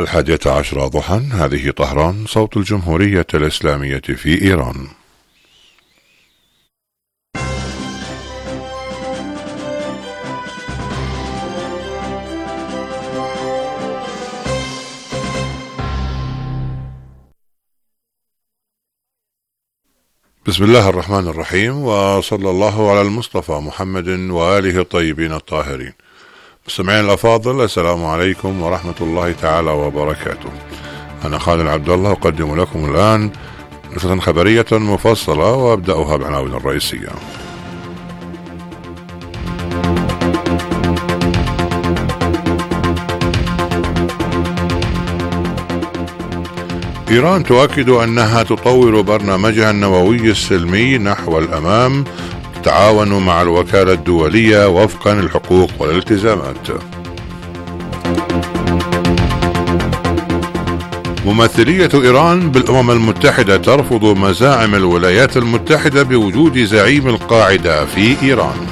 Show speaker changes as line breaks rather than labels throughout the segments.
11 ضحى. هذه طهران، صوت الجمهورية الإسلامية في إيران. بسم الله الرحمن الرحيم، وصلى الله على المصطفى محمد وآله الطيبين الطاهرين. مستمعين الأفاضل، السلام عليكم ورحمة الله تعالى وبركاته. أنا خالد عبد الله أقدم لكم الآن نشرة خبرية مفصلة، وأبدأها بالعناوين الرئيسية. إيران تؤكد أنها تطور برنامجها النووي السلمي نحو الأمام، تتعاون مع الوكالة الدولية وفقا للحقوق والالتزامات. ممثلية إيران بالأمم المتحدة ترفض مزاعم الولايات المتحدة بوجود زعيم القاعدة في إيران.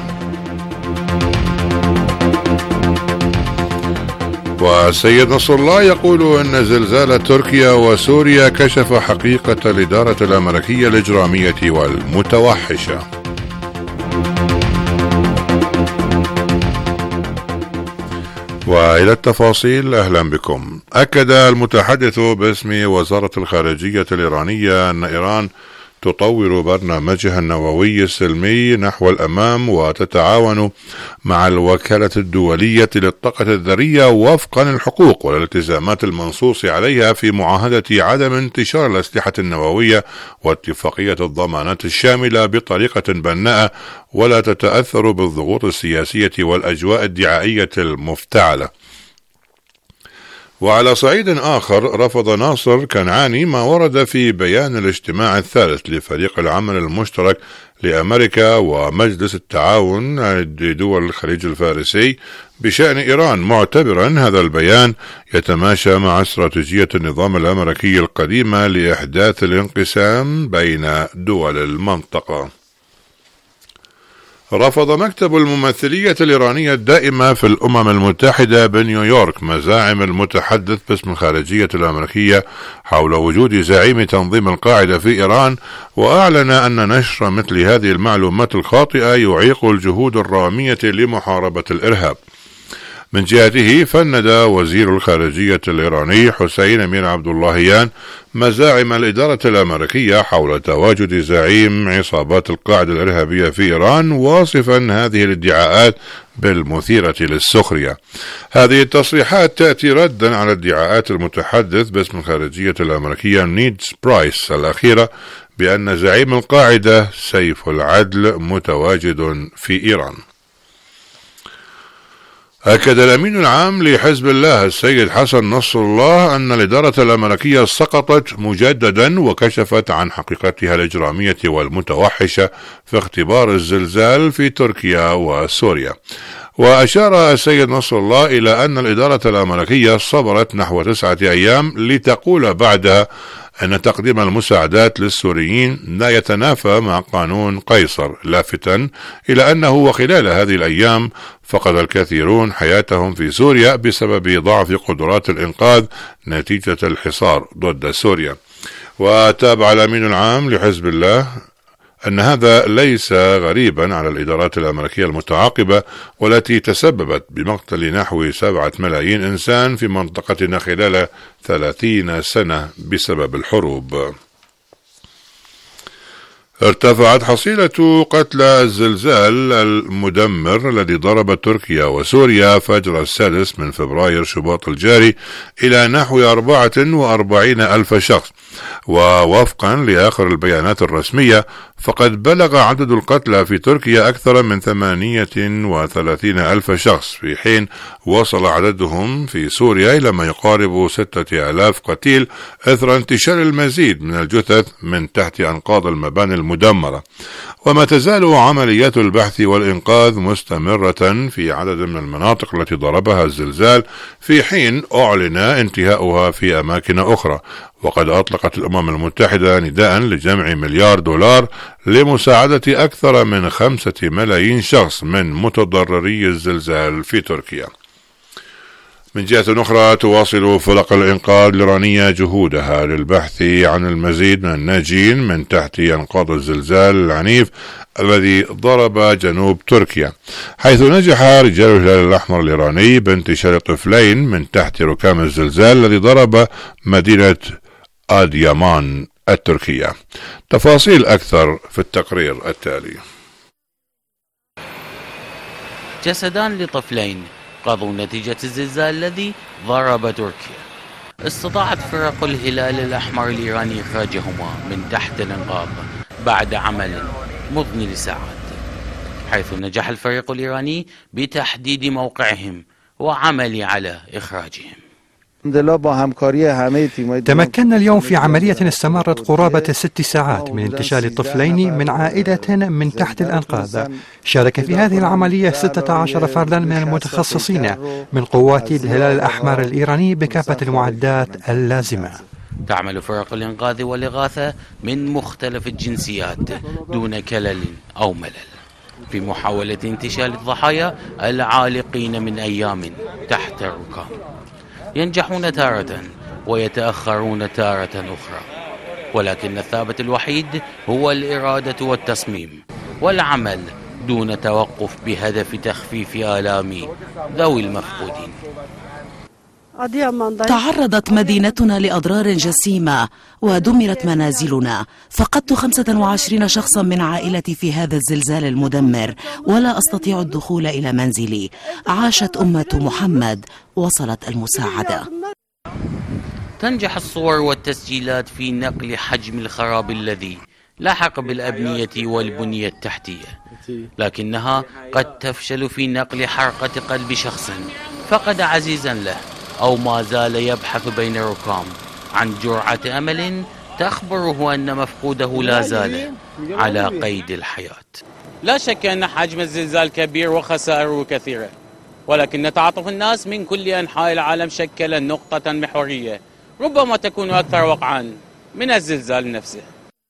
والسيد نصر الله يقول أن زلزال تركيا وسوريا كشف حقيقة الإدارة الأمريكية الإجرامية والمتوحشة. وإلى التفاصيل، أهلا بكم. أكد المتحدث باسم وزارة الخارجية الإيرانية أن إيران تطور برنامجها النووي السلمي نحو الأمام، وتتعاون مع الوكالة الدولية للطاقة الذرية وفقا للحقوق والالتزامات المنصوص عليها في معاهدة عدم انتشار الأسلحة النووية واتفاقية الضمانات الشاملة بطريقة بناءة ولا تتأثر بالضغوط السياسية والأجواء الدعائية المفتعلة. وعلى صعيد آخر، رفض ناصر كنعاني ما ورد في بيان الاجتماع الثالث لفريق العمل المشترك لأمريكا ومجلس التعاون لدول الخليج الفارسي بشأن إيران، معتبرا هذا البيان يتماشى مع استراتيجية النظام الأمريكي القديمة لإحداث الانقسام بين دول المنطقة. رفض مكتب الممثلية الإيرانية الدائمة في الأمم المتحدة بنيويورك مزاعم المتحدث باسم الخارجية الأمريكية حول وجود زعيم تنظيم القاعدة في إيران، وأعلن أن نشر مثل هذه المعلومات الخاطئة يعيق الجهود الرامية لمحاربة الإرهاب. من جهته، فند وزير الخارجية الإيراني حسين أمير عبد اللهيان مزاعم الإدارة الأمريكية حول تواجد زعيم عصابات القاعدة الإرهابية في إيران، واصفا هذه الادعاءات بالمثيرة للسخرية. هذه التصريحات تأتي ردا على ادعاءات المتحدث باسم الخارجية الأمريكية نيد برايس الأخيرة بأن زعيم القاعدة سيف العدل متواجد في إيران. أكد الأمين العام لحزب الله السيد حسن نصر الله أن الإدارة الأمريكية سقطت مجددا وكشفت عن حقيقتها الإجرامية والمتوحشة في اختبار الزلزال في تركيا وسوريا. وأشار السيد نصر الله إلى أن الإدارة الأمريكية صبرت نحو 9 أيام لتقول بعدها أن تقديم المساعدات للسوريين لا يتنافى مع قانون قيصر، لافتا إلى أنه وخلال هذه الأيام فقد الكثيرون حياتهم في سوريا بسبب ضعف قدرات الإنقاذ نتيجة الحصار ضد سوريا. وتابع الأمين العام لحزب الله أن هذا ليس غريبا على الإدارات الأمريكية المتعاقبة، والتي تسببت بمقتل نحو 7 ملايين إنسان في منطقتنا خلال 30 سنة بسبب الحروب. ارتفعت حصيلة قتلى الزلزال المدمر الذي ضرب تركيا وسوريا فجر 6 فبراير شباط الجاري إلى نحو 44 ألف شخص. ووفقا لآخر البيانات الرسمية، فقد بلغ عدد القتلى في تركيا أكثر من 38 ألف شخص، في حين وصل عددهم في سوريا إلى ما يقارب 6000 قتيل إثر انتشار المزيد من الجثث من تحت أنقاض المباني المدمرة. وما تزال عمليات البحث والإنقاذ مستمرة في عدد من المناطق التي ضربها الزلزال، في حين أعلن انتهاؤها في أماكن أخرى. وقد أطلقت الأمم المتحدة نداء لجمع $1 مليار لمساعدة أكثر من 5 ملايين شخص من متضرري الزلزال في تركيا. من جهة أخرى تواصل فرق الإنقاذ الإيرانية جهودها للبحث عن المزيد من الناجين من تحت أنقاض الزلزال العنيف الذي ضرب جنوب تركيا، حيث نجح رجال الهلال الأحمر الإيراني بانتشال طفلين من تحت ركام الزلزال الذي ضرب مدينة آديامان التركية. تفاصيل أكثر في التقرير التالي.
جسدان لطفلين قضوا نتيجة الزلزال الذي ضرب تركيا. استطاعت فرق الهلال الأحمر الإيراني إخراجهما من تحت الإنقاض بعد عمل مضني لساعات، حيث نجح الفريق الإيراني بتحديد موقعهم وعمل على إخراجهم.
تمكنا اليوم في عملية استمرت قرابة 6 ساعات من انتشال طفلين من عائلة من تحت الأنقاض. شارك في هذه العملية 16 فردا من المتخصصين من قوات الهلال الأحمر الإيراني بكافة المعدات اللازمة.
تعمل فرق الإنقاذ والإغاثة من مختلف الجنسيات دون كلل أو ملل في محاولة انتشال الضحايا العالقين من أيام تحت الركام. ينجحون تارة ويتأخرون تارة أخرى، ولكن الثابت الوحيد هو الإرادة والتصميم والعمل دون توقف بهدف تخفيف آلام ذوي المفقودين.
تعرضت مدينتنا لأضرار جسيمة ودمرت منازلنا. فقدت 25 شخصا من عائلتي في هذا الزلزال المدمر ولا أستطيع الدخول إلى منزلي. عاشت أمة محمد، وصلت المساعدة.
تنجح الصور والتسجيلات في نقل حجم الخراب الذي لاحق بالأبنية والبنية التحتية، لكنها قد تفشل في نقل حرقة قلب شخص فقد عزيزا له أو ما زال يبحث بين الركام عن جرعة أمل تخبره أن مفقوده لا زال على قيد الحياة.
لا شك أن حجم الزلزال كبير وخسائره كثيرة، ولكن تعاطف الناس من كل أنحاء العالم شكل نقطة محورية ربما تكون أكثر وقعا من الزلزال نفسه.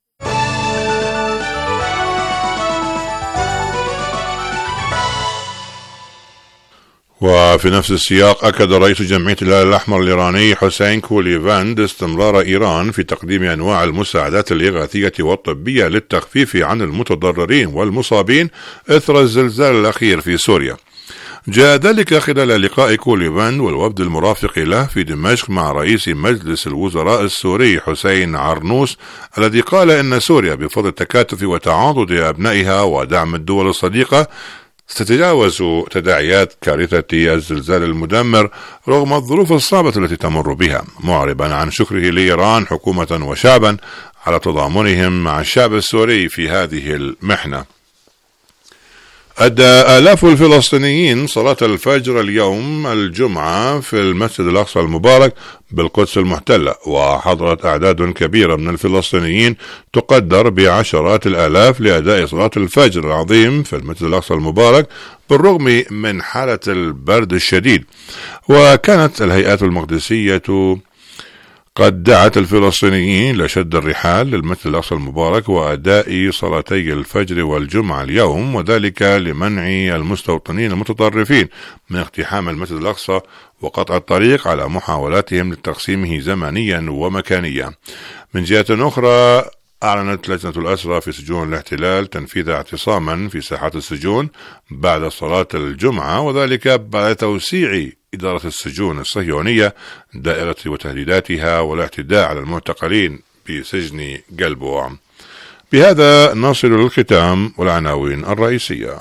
وفي نفس السياق أكد رئيس جمعية الهلال الأحمر الإيراني حسين كوليفاند استمرار إيران في تقديم أنواع المساعدات الإغاثية والطبية للتخفيف عن المتضررين والمصابين إثر الزلزال الأخير في سوريا. جاء ذلك خلال لقاء كوليفاند والوفد المرافق له في دمشق مع رئيس مجلس الوزراء السوري حسين عرنوس، الذي قال إن سوريا بفضل التكاتف وتعاضد أبنائها ودعم الدول الصديقة ستتجاوز تداعيات كارثة الزلزال المدمر رغم الظروف الصعبة التي تمر بها، معربا عن شكره لإيران حكومة وشعبا على تضامنهم مع الشعب السوري في هذه المحنة. أدى آلاف الفلسطينيين صلاة الفجر اليوم الجمعة في المسجد الأقصى المبارك بالقدس المحتلة، وحضرت أعداد كبيرة من الفلسطينيين تقدر بعشرات الآلاف لأداء صلاة الفجر العظيم في المسجد الأقصى المبارك بالرغم من حالة البرد الشديد. وكانت الهيئات المقدسية قد دعت الفلسطينيين لشد الرحال للمسجد الأقصى المبارك وأداء صلاتي الفجر والجمعة اليوم، وذلك لمنع المستوطنين المتطرفين من اقتحام المسجد الأقصى وقطع الطريق على محاولاتهم لتقسيمه زمنيا ومكانيا. من جهة أخرى أعلنت لجنة الأسرى في سجون الاحتلال تنفيذ اعتصاما في ساحات السجون بعد صلاة الجمعة، وذلك بعد توسيع إدارة السجون الصهيونية دائرة وتهديداتها والاعتداء على المعتقلين بسجن جلبوع. بهذا نصل للختام والعناوين الرئيسية.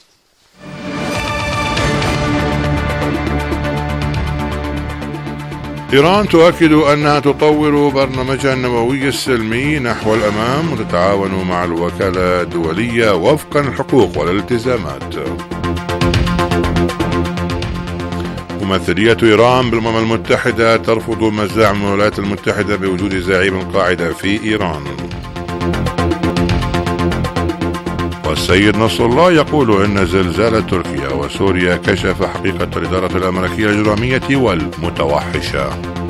إيران تؤكد أنها تطور برنامجها النووي السلمي نحو الأمام وتتعاون مع الوكالة الدولية وفقا الحقوق والالتزامات. ممثلية إيران بالأمم المتحدة ترفض مزاعم الولايات المتحدة بوجود زعيم القاعدة في إيران. والسيد نصر الله يقول إن زلزال تركيا وسوريا كشف حقيقة الإدارة الأمريكية الإجرامية والمتوحشة.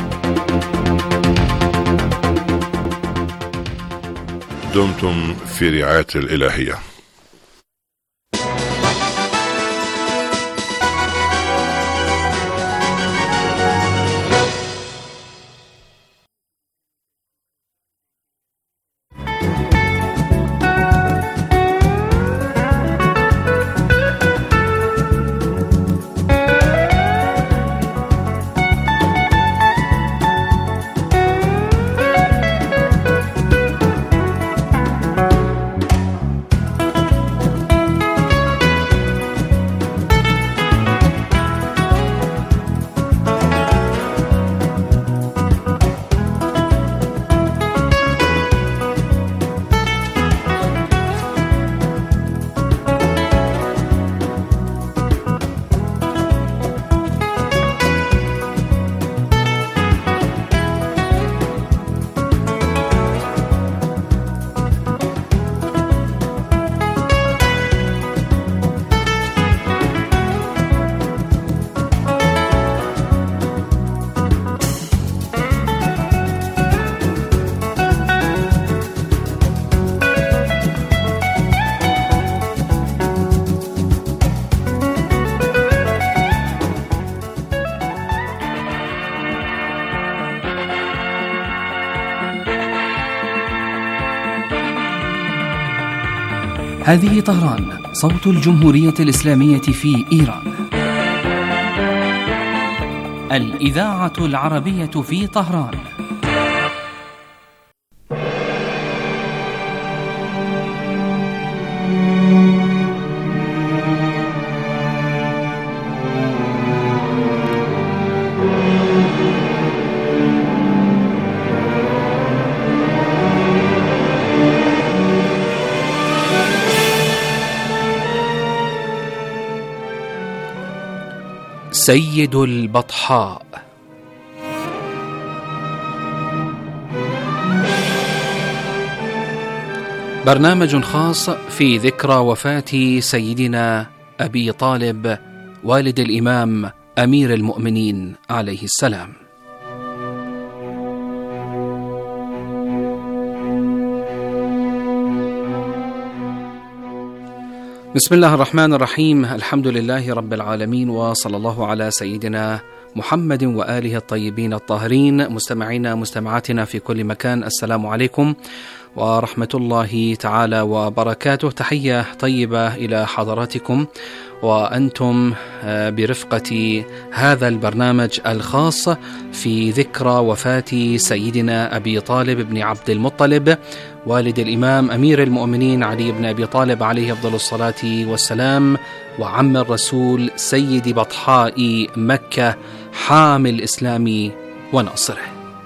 دمتم في رعاية الإلهية.
هذه طهران، صوت الجمهورية الإسلامية في إيران. الإذاعة العربية في طهران. سيد البطحاء. برنامج خاص في ذكرى وفاة سيدنا أبي طالب والد الإمام أمير المؤمنين عليه السلام. بسم الله الرحمن الرحيم، الحمد لله رب العالمين، وصلى الله على سيدنا محمد وآله الطيبين الطاهرين. مستمعينا مستمعاتنا في كل مكان، السلام عليكم ورحمة الله تعالى وبركاته. تحية طيبة إلى حضراتكم وأنتم برفقة هذا البرنامج الخاص في ذكرى وفاة سيدنا أبي طالب بن عبد المطلب والد الإمام أمير المؤمنين علي بن أبي طالب عليه أفضل الصلاة والسلام، وعم الرسول سيد بطحاء مكة حامي الإسلام وناصره.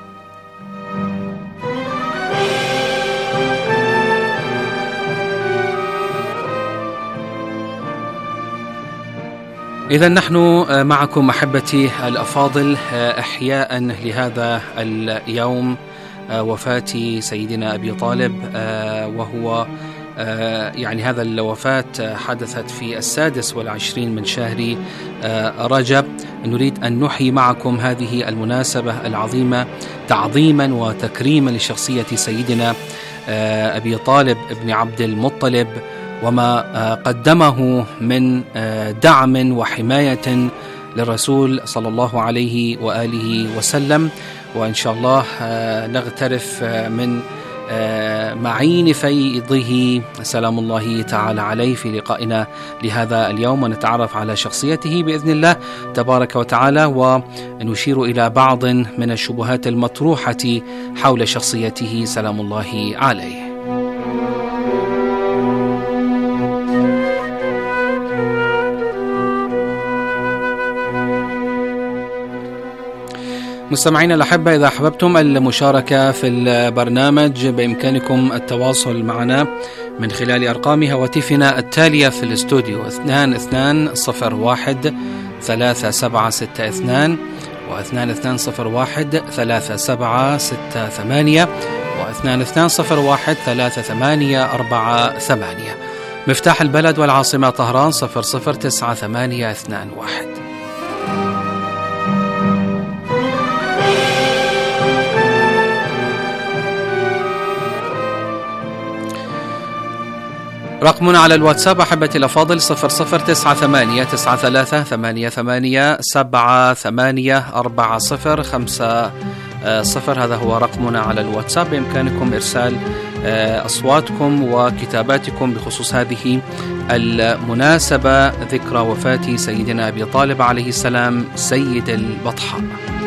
إذا نحن معكم أحبتي الأفاضل إحياء لهذا اليوم، وفاة سيدنا أبي طالب، وهو يعني هذا الوفاة حدثت في 26 من شهر رجب. نريد أن نحيي معكم هذه المناسبة العظيمة تعظيما وتكريما لشخصية سيدنا أبي طالب بن عبد المطلب، وما قدمه من دعم وحماية للرسول صلى الله عليه وآله وسلم. وإن شاء الله نغترف من معين فيضه سلام الله تعالى عليه في لقائنا لهذا اليوم، ونتعرف على شخصيته بإذن الله تبارك وتعالى، ونشير إلى بعض من الشبهات المطروحة حول شخصيته سلام الله عليه. مستمعينا الأحبة، إذا أحببتم المشاركة في البرنامج بإمكانكم التواصل معنا من خلال أرقام هواتفنا التالية في الاستوديو: 2201-3762 و2201-3768 و2201-3848. مفتاح البلد والعاصمة طهران 009821. رقمنا على الواتساب أحبتي الأفاضل 009838884050. هذا هو رقمنا على الواتساب. بإمكانكم إرسال أصواتكم وكتاباتكم بخصوص هذه المناسبة، ذكرى وفاة سيدنا أبي طالب عليه السلام سيد البطحاء.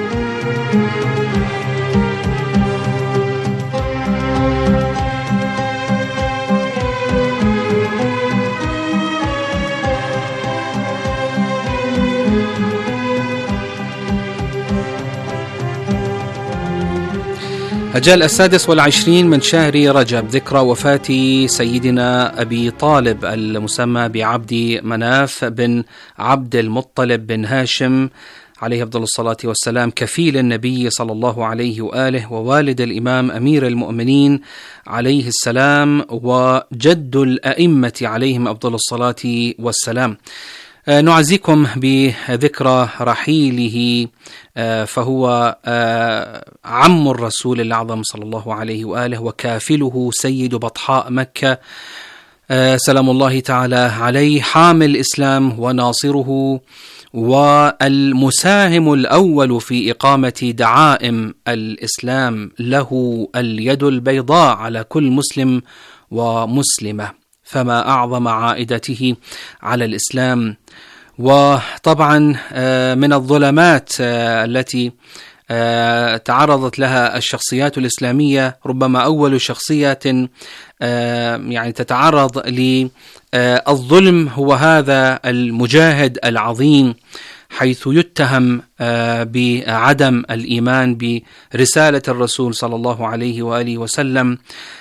أجل 26 من شهر رجب، ذكرى وفاة سيدنا أبي طالب المسمى بعبد مناف بن عبد المطلب بن هاشم عليه أفضل الصلاة والسلام، كفيل النبي صلى الله عليه وآله، ووالد الإمام أمير المؤمنين عليه السلام، وجد الأئمة عليهم أفضل الصلاة والسلام. نعزيكم بذكرى رحيله، فهو عم الرسول الأعظم صلى الله عليه وآله، وكافله سيد بطحاء مكة سلام الله تعالى عليه، حامل الإسلام وناصره، والمساهم الأول في إقامة دعائم الإسلام، له اليد البيضاء على كل مسلم ومسلمة. فما أعظم عائدته على الإسلام. وطبعا من الظلمات التي تعرضت لها الشخصيات الإسلامية، ربما أول شخصية يعني تتعرض للظلم هو هذا المجاهد العظيم، حيث يتهم بعدم الإيمان برسالة الرسول صلى الله عليه وآله وسلم،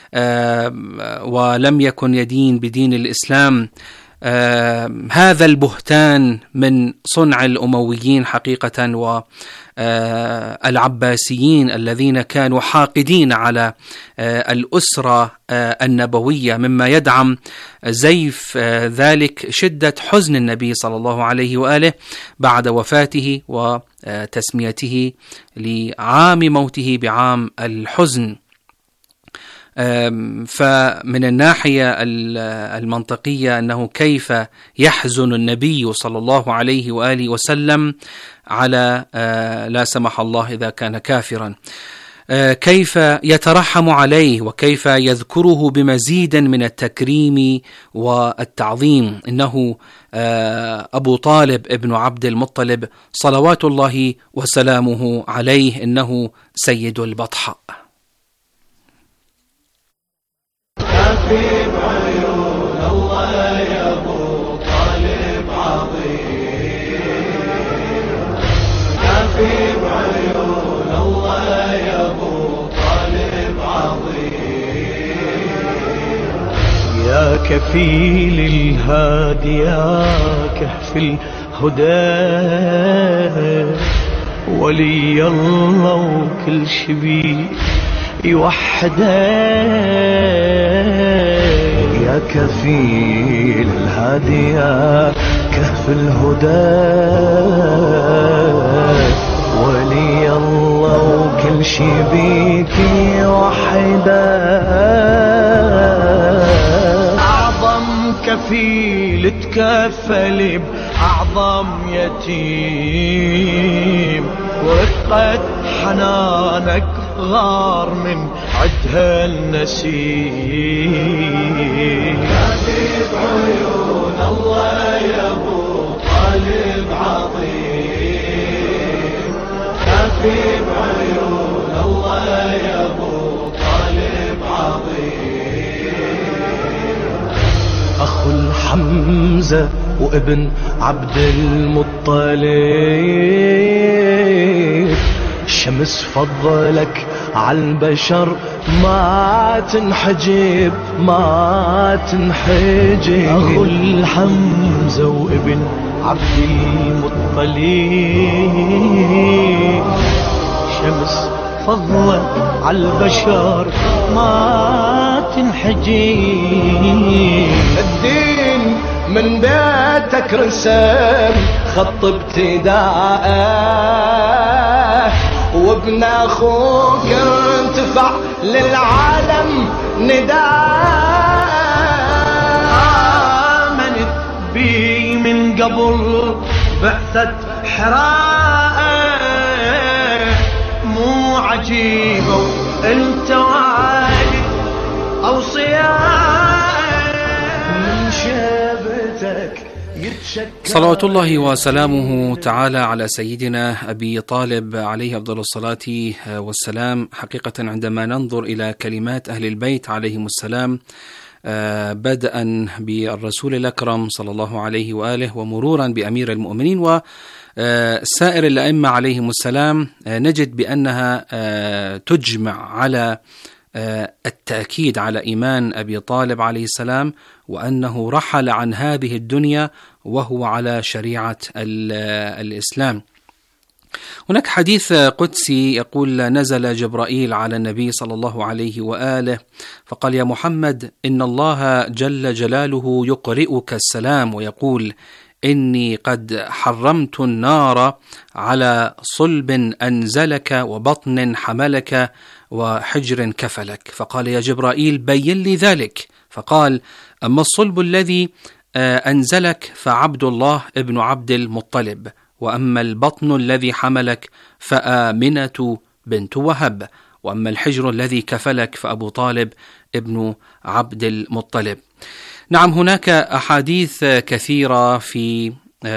ولم يكن يدين بدين الإسلام. هذا البهتان من صنع الأمويين حقيقة والعباسيين الذين كانوا حاقدين على الأسرة النبوية، مما يدعم زيف ذلك شدة حزن النبي صلى الله عليه وآله بعد وفاته وتسميته لعام موته بعام الحزن. فمن الناحية المنطقية أنه كيف يحزن النبي صلى الله عليه وآله وسلم على لا سمح الله إذا كان كافرا، كيف يترحم عليه وكيف يذكره بمزيد من التكريم والتعظيم. إنه أبو طالب ابن عبد المطلب صلوات الله وسلامه عليه، إنه سيد البطحاء.
كافي بعيون الله يا أبو طالب عظيم، كافي بعيون الله يا أبو طالب عظيم، يا كفيل الهادي يا كهف الهدى، ولي الله وكل شبيه يوحده، يا كفيل الهادي يا كهف الهدى، ولي الله وكل شي بيك يوحده، أعظم كفيل تكفل بأعظم يتيم، ورقة حنانك غار من عدها النسيم، كافي بعيون الله يا أبو طالب عظيم، كافي بعيون الله يا أبو طالب عظيم، أخو الحمزة وابن عبد المطلب، شمس فضلك عالبشر ما تنحجب ما تنحجب، أخو الحمزة وابن عبد المطلب، شمس فضلك عالبشر ما تنحجب، الدين من بيتك رسم خط ابتداءه، وابن اخوك ارتفع للعالم نداء، آمنت بي من قبل بعثة حراء، مو عجيبة انت والد اوصياء، من شبتك
صلوات الله وسلامه تعالى على سيدنا أبي طالب عليه أفضل الصلاة والسلام. حقيقة عندما ننظر إلى كلمات أهل البيت عليهم السلام، بدءا بالرسول الأكرم صلى الله عليه وآله، ومرورا بأمير المؤمنين وسائر الأئمة عليهم السلام، نجد بأنها تجمع على التأكيد على إيمان أبي طالب عليه السلام، وأنه رحل عن هذه الدنيا وهو على شريعة الإسلام. هناك حديث قدسي يقول: نزل جبرائيل على النبي صلى الله عليه وآله فقال: يا محمد، إن الله جل جلاله يقرئك السلام ويقول: إني قد حرمت النار على صلب أنزلك وبطن حملك وحجر كفلك. فقال: يا جبرائيل بين لي ذلك. فقال: أما الصلب الذي أنزلك فعبد الله ابن عبد المطلب، وأما البطن الذي حملك فآمنة بنت وهب، وأما الحجر الذي كفلك فأبو طالب ابن عبد المطلب. نعم، هناك أحاديث كثيرة في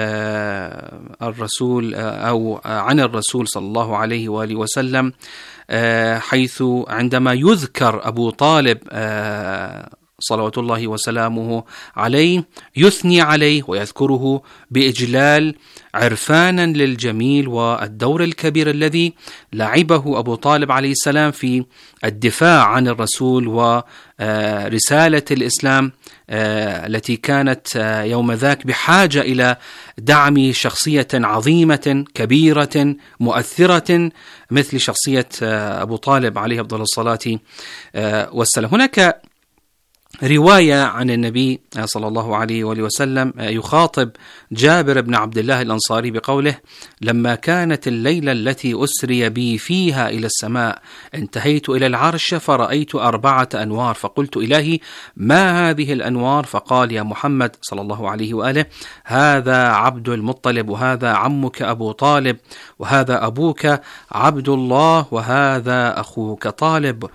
الرسول أو عن الرسول صلى الله عليه وآله وسلم، حيث عندما يذكر أبو طالب صلوات الله وسلامه عليه يثني عليه ويذكره بإجلال، عرفانا للجميل والدور الكبير الذي لعبه أبو طالب عليه السلام في الدفاع عن الرسول ورسالة الإسلام التي كانت يوم ذاك بحاجة إلى دعم شخصية عظيمة كبيرة مؤثرة مثل شخصية أبو طالب عليه أفضل الصلاة والسلام. هناك رواية عن النبي صلى الله عليه وآله وسلم يخاطب جابر بن عبد الله الأنصاري بقوله: لما كانت الليلة التي أسري بي فيها إلى السماء انتهيت إلى العرش فرأيت 4 أنوار، فقلت: إلهي ما هذه الأنوار؟ فقال: يا محمد صلى الله عليه وآله، هذا عبد المطلب، وهذا عمك أبو طالب، وهذا أبوك عبد الله، وهذا أخوك طالب.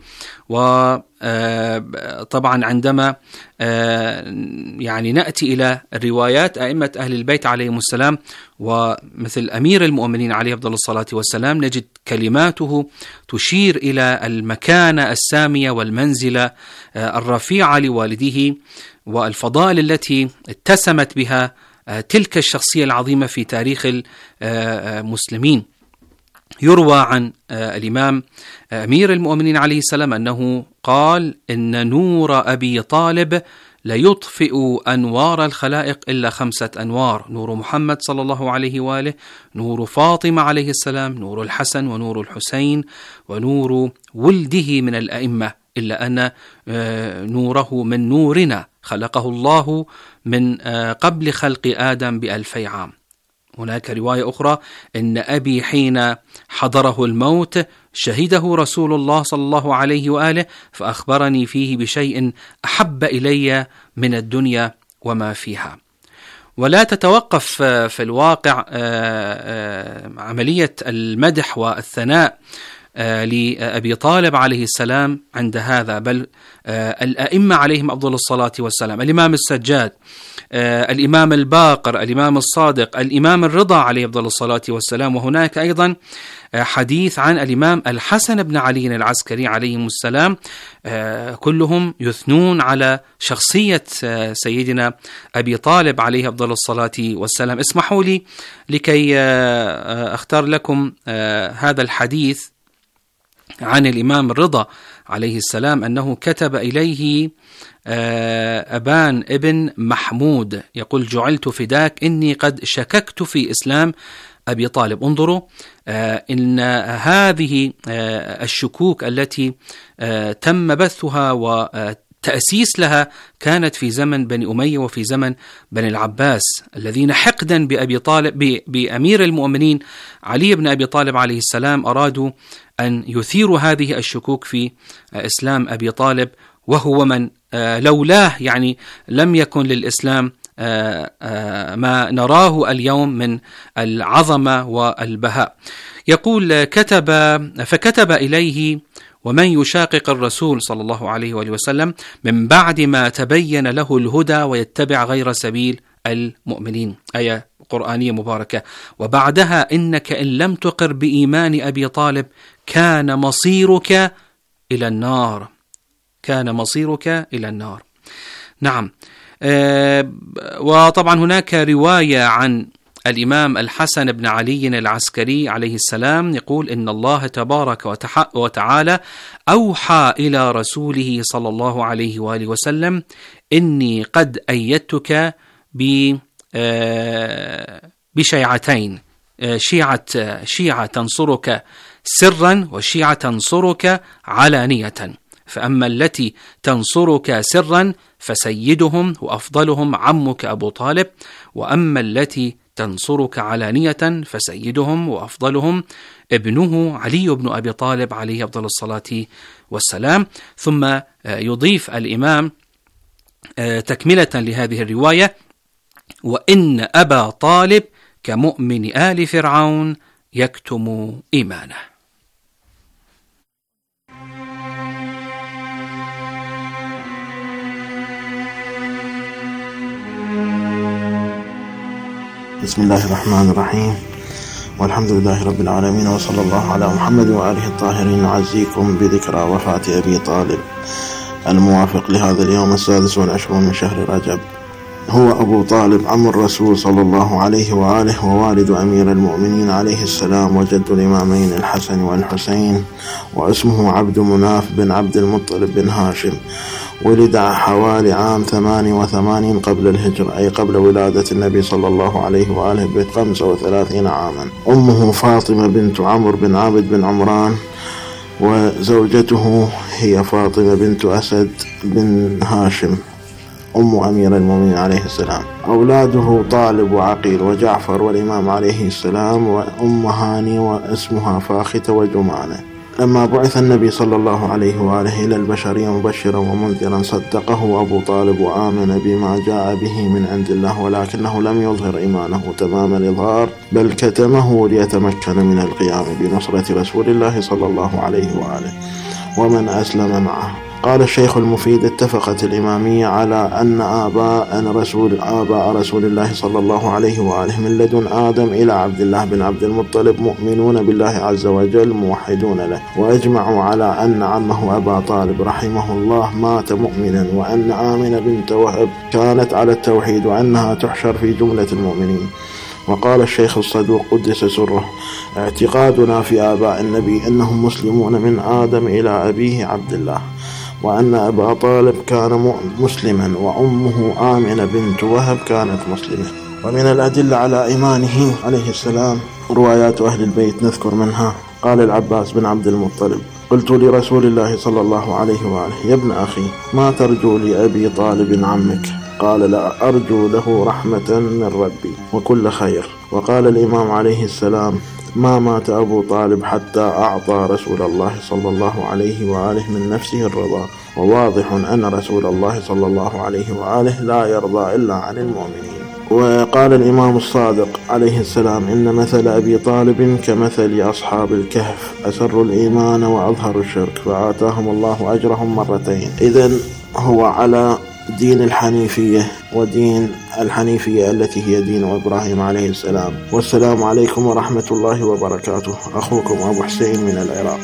وطبعا عندما يعني نأتي إلى روايات أئمة أهل البيت عليهم السلام ومثل أمير المؤمنين عليه أفضل الصلاة والسلام، نجد كلماته تشير إلى المكانة السامية والمنزلة الرفيعة لوالده والفضائل التي اتسمت بها تلك الشخصية العظيمة في تاريخ المسلمين. يروى عن الإمام أمير المؤمنين عليه السلام أنه قال: إن نور أبي طالب ليطفئ أنوار الخلائق إلا 5 أنوار: نور محمد صلى الله عليه وآله، نور فاطمة عليه السلام، نور الحسن ونور الحسين، ونور ولده من الأئمة، إلا أن نوره من نورنا خلقه الله من قبل خلق آدم ب2000 عام. هناك رواية أخرى: إن أبي حين حضره الموت شهده رسول الله صلى الله عليه وآله فأخبرني فيه بشيء أحب إلي من الدنيا وما فيها. ولا تتوقف في الواقع عملية المدح والثناء لأبي طالب عليه السلام عند هذا، بل الأئمة عليهم أفضل الصلاة والسلام، الإمام السجاد، الإمام الباقر، الإمام الصادق، الإمام الرضا عليه أفضل الصلاة والسلام. وهناك أيضا حديث عن الإمام الحسن بن علي العسكري عليهم السلام، كلهم يثنون على شخصية سيدنا أبي طالب عليه أفضل الصلاة والسلام. اسمحوا لي لكي أختار لكم هذا الحديث عن الإمام الرضا عليه السلام، أنه كتب إليه أبان ابن محمود يقول: جعلت فداك إني قد شككت في إسلام أبي طالب. انظروا إن هذه الشكوك التي تم بثها وتأسيس لها كانت في زمن بني أمية وفي زمن بني العباس، الذين حقدا بأبي طالب بأمير المؤمنين علي بن أبي طالب عليه السلام أرادوا أن يثيروا هذه الشكوك في إسلام أبي طالب، وهو من لولاه يعني لم يكن للإسلام ما نراه اليوم من العظمة والبهاء. يقول: فكتب إليه: ومن يشاقق الرسول صلى الله عليه وآله وسلم من بعد ما تبين له الهدى ويتبع غير سبيل المؤمنين، آية قرآنية مباركة. وبعدها: إنك إن لم تقر بإيمان أبي طالب كان مصيرك إلى النار، كان مصيرك إلى النار. نعم. وطبعا هناك رواية عن الإمام الحسن بن علي العسكري عليه السلام يقول: إن الله تبارك وتعالى أوحى إلى رسوله صلى الله عليه وآله وسلم: إني قد أيدتك بشيعتين، شيعة تنصرك سرا وشيعة تنصرك علانية، فأما التي تنصرك سرا فسيدهم وأفضلهم عمك أبو طالب، وأما التي تنصرك علانية فسيدهم وأفضلهم ابنه علي بن أبي طالب عليه أفضل الصلاة والسلام. ثم يضيف الإمام تكملة لهذه الرواية: وإن أبا طالب كمؤمن آل فرعون يكتم إيمانه.
بسم الله الرحمن الرحيم، والحمد لله رب العالمين، وصلى الله على محمد وآله الطاهرين. أعزيكم بذكرى وفاة أبي طالب الموافق لهذا اليوم 26 من شهر رجب. هو أبو طالب عم الرسول صلى الله عليه وآله، ووالد أمير المؤمنين عليه السلام، وجد الإمامين الحسن والحسين، واسمه عبد مناف بن عبد المطلب بن هاشم. ولد حوالي عام 88 قبل الهجرة، أي قبل ولادة النبي صلى الله عليه وآله ب35 عاما. أمه فاطمة بنت عمرو بن عابد بن عمران، وزوجته هي فاطمة بنت أسد بن هاشم أم أمير المؤمنين عليه السلام. أولاده طالب وعقيل وجعفر والإمام عليه السلام، وأم هاني واسمها فاختة وجمانة. لما بعث النبي صلى الله عليه وآله إلى البشرية مبشرا ومنذرا صدقه أبو طالب وآمن بما جاء به من عند الله، ولكنه لم يظهر إيمانه تمام الإظهار، بل كتمه ليتمكن من القيام بنصرة رسول الله صلى الله عليه وآله ومن أسلم معه. قال الشيخ المفيد: اتفقت الإمامية على أن آباء رسول الله صلى الله عليه وآله من لدن آدم إلى عبد الله بن عبد المطلب مؤمنون بالله عز وجل موحدون له، وأجمعوا على أن عمه أبا طالب رحمه الله مات مؤمنا، وأن آمنة بنت وهب كانت على التوحيد، وأنها تحشر في جملة المؤمنين. وقال الشيخ الصدوق قدس سره: اعتقادنا في آباء النبي أنهم مسلمون من آدم إلى أبيه عبد الله، وأن أبا طالب كان مسلما، وأمه آمنة بنت وهب كانت مسلمة. ومن الأدلة على إيمانه عليه السلام روايات أهل البيت، نذكر منها: قال العباس بن عبد المطلب: قلت لرسول الله صلى الله عليه وآله: يا ابن أخي، ما ترجو لأبي طالب عمك؟ قال: لا أرجو له رحمة من ربي وكل خير. وقال الإمام عليه السلام: ما مات أبو طالب حتى أعطى رسول الله صلى الله عليه وآله من نفسه الرضا، وواضح أن رسول الله صلى الله عليه وآله لا يرضى إلا عن المؤمنين. وقال الإمام الصادق عليه السلام: إن مثل أبي طالب كمثل أصحاب الكهف، أسروا الإيمان وأظهروا الشرك، فآتاهم الله أجرهم مرتين. إذن هو على دين الحنيفية، ودين الحنيفية التي هي دين إبراهيم عليه السلام. والسلام عليكم ورحمة الله وبركاته. أخوكم أبو حسين من العراق.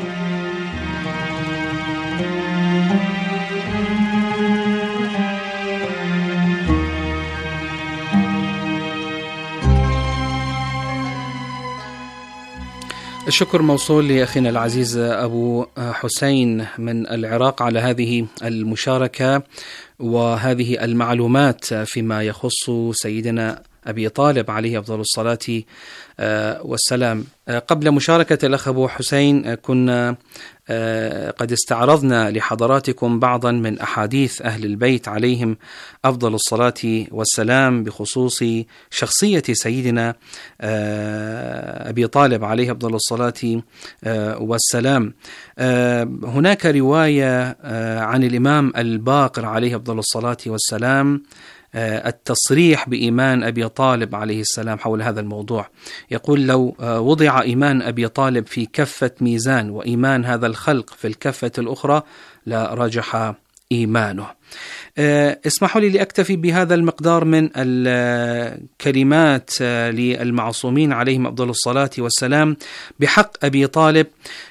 الشكر موصول لأخينا العزيز أبو حسين من العراق على هذه المشاركة وهذه المعلومات فيما يخص سيدنا أبي طالب عليه أفضل الصلاة والسلام. قبل مشاركة الأخ أبو حسين كنا قد استعرضنا لحضراتكم بعضا من أحاديث أهل البيت عليهم أفضل الصلاة والسلام بخصوص شخصية سيدنا أبي طالب عليه أفضل الصلاة والسلام. هناك رواية عن الإمام الباقر عليه أفضل الصلاة والسلام التصريح بإيمان أبي طالب عليه السلام حول هذا الموضوع. يقول: لو وضع إيمان أبي طالب في كفة ميزان وإيمان هذا الخلق في الكفة الأخرى لرجح إيمانه. اسمحوا لي لأكتفي بهذا المقدار من الكلمات للمعصومين عليهم أفضل الصلاة والسلام بحق أبي طالب،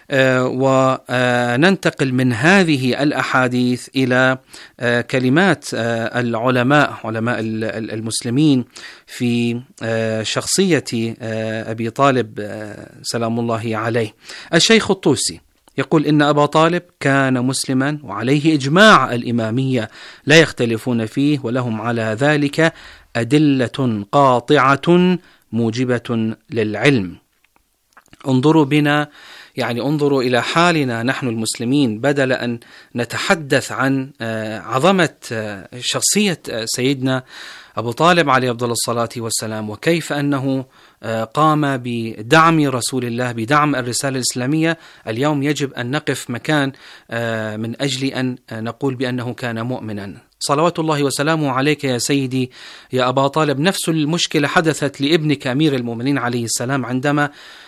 وننتقل من هذه الأحاديث إلى كلمات العلماء، علماء المسلمين في شخصية أبي طالب سلام الله عليه. الشيخ الطوسي يقول: إن أبا طالب كان مسلما، وعليه إجماع الإمامية لا يختلفون فيه، ولهم على ذلك أدلة قاطعة موجبة للعلم. انظروا بنا، يعني انظروا إلى حالنا نحن المسلمين، بدل أن نتحدث عن عظمة شخصية سيدنا أبو طالب عليه أفضل الصلاة والسلام، وكيف أنه قام بدعم رسول الله، بدعم الرسالة الإسلامية. اليوم يجب أن نقف مكان من أجل أن نقول بأنه كان مؤمنا. صلوات الله وسلامه عليك يا سيدي يا أبا طالب. نفس المشكلة حدثت لابنك أمير المؤمنين عليه السلام عندما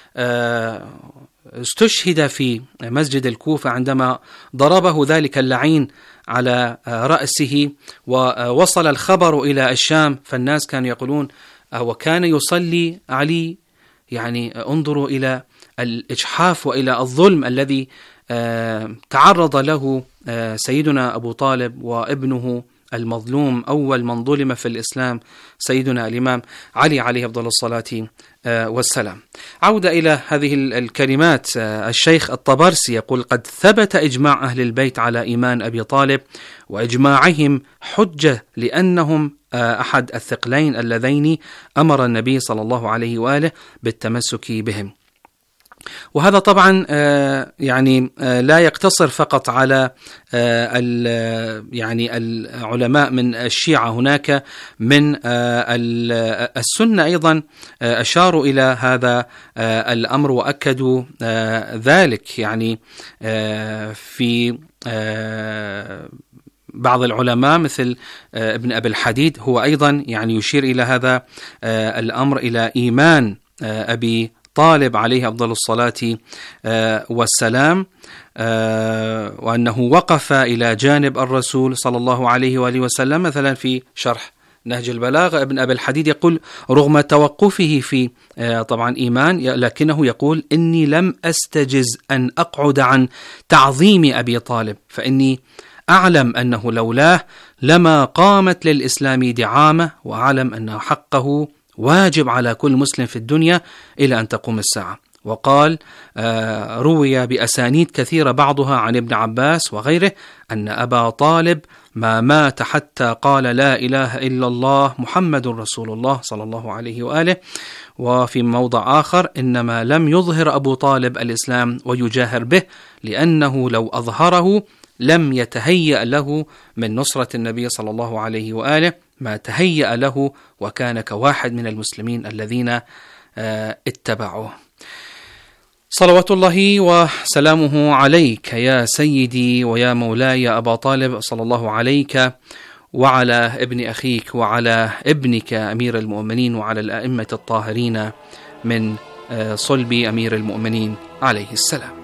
استشهد في مسجد الكوفة، عندما ضربه ذلك اللعين على رأسه، ووصل الخبر إلى الشام، فالناس كانوا يقولون وكان يصلي علي. يعني انظروا إلى الإجحاف وإلى الظلم الذي تعرض له سيدنا أبو طالب وابنه المظلوم، أول من ظلم في الإسلام سيدنا الإمام علي عليه أفضل الصلاة والسلام. عودة إلى هذه الكلمات، الشيخ الطبرسي يقول: قد ثبت إجماع أهل البيت على إيمان أبي طالب، وإجماعهم حجة لأنهم أحد الثقلين اللذين أمر النبي صلى الله عليه وآله بالتمسك بهم. وهذا طبعا يعني لا يقتصر فقط على يعني العلماء من الشيعة، هناك من السنة أيضا أشاروا إلى هذا الأمر وأكدوا ذلك. يعني في بعض العلماء مثل ابن أبي الحديد هو أيضا يعني يشير إلى هذا الأمر، إلى إيمان أبي طالب عليه أفضل الصلاة والسلام، وأنه وقف إلى جانب الرسول صلى الله عليه وآله وسلم. مثلا في شرح نهج البلاغة ابن أبي الحديد يقول: رغم توقفه في طبعا إيمان، لكنه يقول: إني لم أستجز أن أقعد عن تعظيم أبي طالب، فإني أعلم أنه لولاه لما قامت للإسلام دعامة، وأعلم أن حقه واجب على كل مسلم في الدنيا إلى أن تقوم الساعة. وقال روي بأسانيد كثيرة بعضها عن ابن عباس وغيره أن أبا طالب ما مات حتى قال لا إله إلا الله محمد رسول الله صلى الله عليه وآله. وفي موضع آخر: إنما لم يظهر أبو طالب الإسلام ويجاهر به، لأنه لو أظهره لم يتهيأ له من نصرة النبي صلى الله عليه وآله ما تهيأ له، وكان كواحد من المسلمين الذين اتبعوه. صلوات الله وسلامه عليك يا سيدي ويا مولاي أبا طالب، صلى الله عليك وعلى ابن أخيك وعلى ابنك أمير المؤمنين وعلى الأئمة الطاهرين من صلب أمير المؤمنين عليه السلام.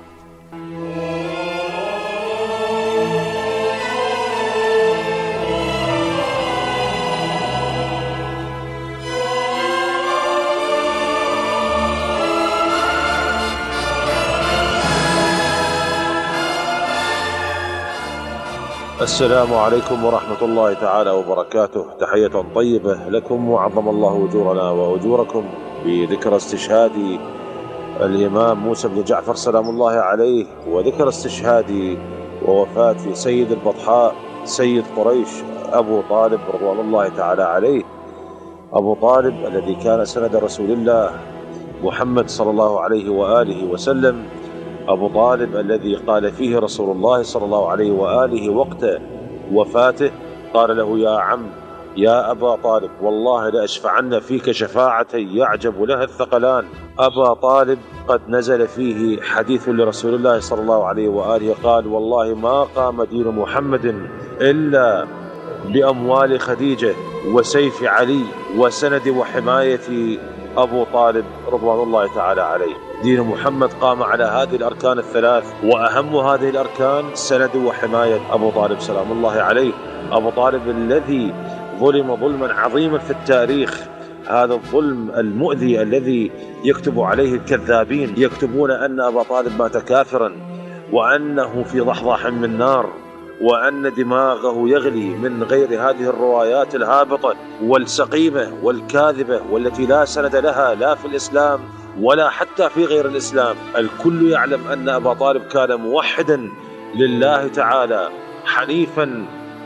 السلام عليكم ورحمة الله تعالى وبركاته. تحية طيبة لكم، وعظم الله أجورنا وأجوركم بذكر استشهاد الإمام موسى بن جعفر سلام الله عليه، وذكر استشهاد ووفاة سيد البطحاء سيد قريش أبو طالب رضوان الله تعالى عليه. أبو طالب الذي كان سند رسول الله محمد صلى الله عليه وآله وسلم، أبو طالب الذي قال فيه رسول الله صلى الله عليه وآله وقت وفاته، قال له: يا عم يا أبا طالب، والله لأشفعن فيك شفاعة يعجب لها الثقلان. أبا طالب قد نزل فيه حديث لرسول الله صلى الله عليه وآله، قال: والله ما قام دين محمد إلا بأموال خديجة وسيف علي وسند وحماية أبو طالب رضوان الله تعالى عليه. دين محمد قام على هذه الأركان الثلاث، وأهم هذه الأركان سند وحماية أبو طالب سلام الله عليه. أبو طالب الذي ظلم ظلما عظيما في التاريخ، هذا الظلم المؤذي الذي يكتب عليه الكذابين، يكتبون أن أبا طالب مات كافرا، وأنه في ضحضاح من نار، وأن دماغه يغلي من غير هذه الروايات الهابطة والسقيمة والكاذبة والتي لا سند لها لا في الإسلام ولا حتى في غير الإسلام. الكل يعلم أن أبا طالب كان موحدا لله تعالى، حنيفا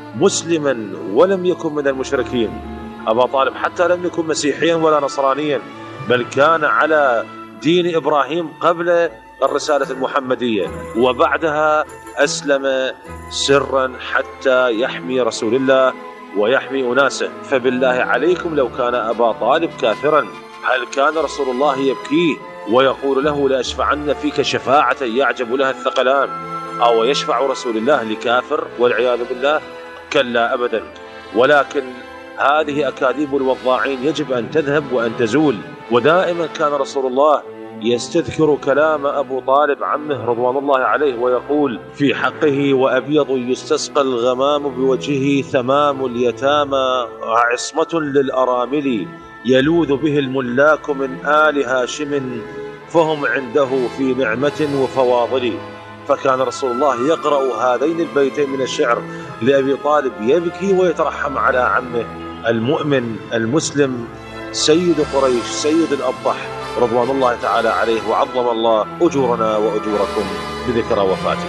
مسلما، ولم يكن من المشركين. أبا طالب حتى لم يكن مسيحيا ولا نصرانيا، بل كان على دين إبراهيم قبل الرسالة المحمدية، وبعدها أسلم سرا حتى يحمي رسول الله ويحمي أناسه. فبالله عليكم لو كان أبا طالب كافرا، هل كان رسول الله يبكيه ويقول له: لأشفعن فيك شفاعة يعجب لها الثقلان؟ أو يشفع رسول الله لكافر والعياذ بالله؟ كلا أبدا. ولكن هذه أكاذيب الوضاعين يجب أن تذهب وأن تزول. ودائما كان رسول الله يستذكر كلام أبو طالب عمه رضوان الله عليه ويقول في حقه: وأبيض يستسقى الغمام بوجهه ثمام اليتامى عصمة للأرامل يلوذ به الملاك من آل هاشم فهم عنده في نعمة وفواضل. فكان رسول الله يقرأ هذين البيتين من الشعر لأبي طالب يبكي ويترحم على عمه المؤمن المسلم سيد قريش سيد الأبطح رضوان الله تعالى عليه، وعظم الله أجورنا وأجوركم بذكرى وفاته.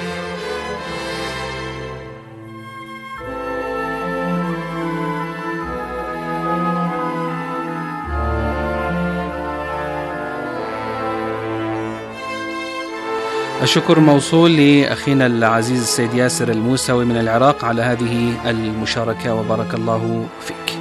الشكر موصول لأخينا العزيز السيد ياسر الموسوي من العراق على هذه المشاركة، وبارك الله فيك.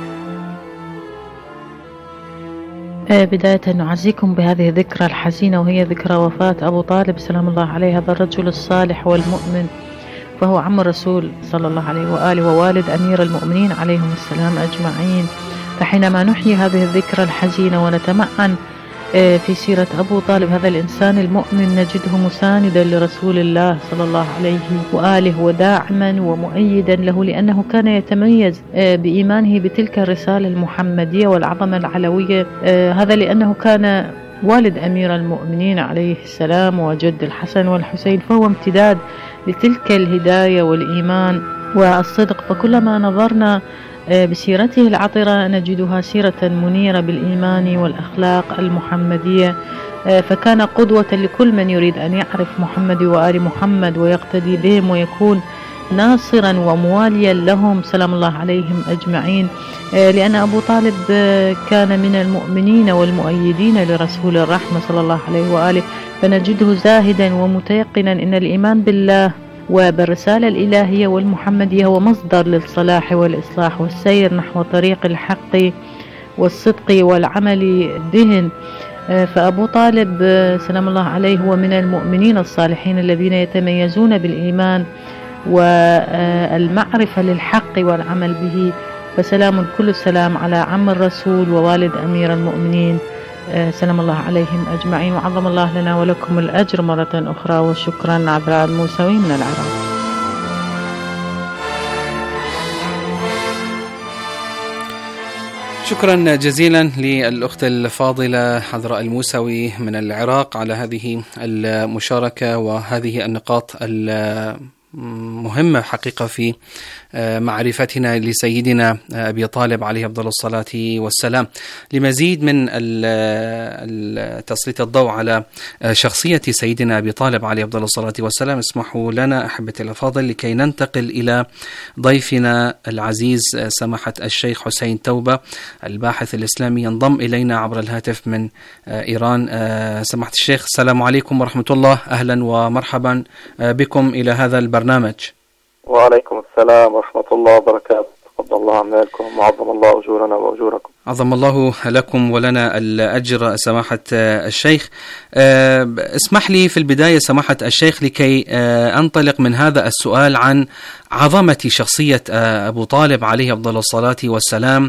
بداية نعزيكم بهذه الذكرى الحزينة، وهي ذكرى وفاة أبو طالب سلام الله عليه، هذا الرجل الصالح والمؤمن، فهو عم الرسول صلى الله عليه وآله ووالد أمير المؤمنين عليهم السلام أجمعين. فحينما نحيي هذه الذكرى الحزينة ونتمعن في سيرة أبو طالب هذا الإنسان المؤمن، نجده مساندا لرسول الله صلى الله عليه وآله وداعما ومؤيدا له، لأنه كان يتميز بإيمانه بتلك الرسالة المحمدية والعظمة العلوية. هذا لأنه كان والد أمير المؤمنين عليه السلام وجد الحسن والحسين، فهو امتداد لتلك الهداية والإيمان والصدق. فكلما نظرنا بسيرته العطرة نجدها سيرة منيرة بالإيمان والأخلاق المحمدية، فكان قدوة لكل من يريد أن يعرف محمد وآل محمد ويقتدي بهم ويكون ناصرا ومواليا لهم سلام الله عليهم أجمعين، لأن أبو طالب كان من المؤمنين والمؤيدين لرسول الرحمة صلى الله عليه وآله، فنجده زاهدا ومتيقنا إن الإيمان بالله وبالرسالة الإلهية والمحمدية هو مصدر للصلاح والإصلاح والسير نحو طريق الحق والصدق والعمل بهن. فأبو طالب سلام الله عليه هو من المؤمنين الصالحين الذين يتميزون بالإيمان والمعرفة للحق والعمل به. فسلام كل السلام على عم الرسول ووالد أمير المؤمنين سلام الله عليهم أجمعين، وعظم الله لنا ولكم الأجر مرة أخرى. وشكرا عبر الموسوي من العراق.
شكرا جزيلا للأخت الفاضلة عذراء الموسوي من العراق على هذه المشاركة وهذه النقاط مهمة حقيقة في معرفتنا لسيدنا أبي طالب عليه أفضل الصلاة والسلام. لمزيد من تسليط الضوء على شخصية سيدنا أبي طالب عليه أفضل الصلاة والسلام، اسمحوا لنا أحبتي الأفاضل لكي ننتقل إلى ضيفنا العزيز سماحة الشيخ حسين توبة الباحث الإسلامي، ينضم إلينا عبر الهاتف من إيران. سماحة الشيخ السلام عليكم ورحمة الله، أهلا ومرحبا بكم إلى هذا البرنامج.
وعليكم السلام ورحمة الله وبركاته. تفضل الله عمالكم وعظم الله أجورنا وأجوركم.
عظم الله لكم ولنا الأجر سماحة الشيخ. اسمح لي في البداية سماحة الشيخ لكي أنطلق من هذا السؤال عن عظمة شخصية أبو طالب عليه أفضل الصلاة والسلام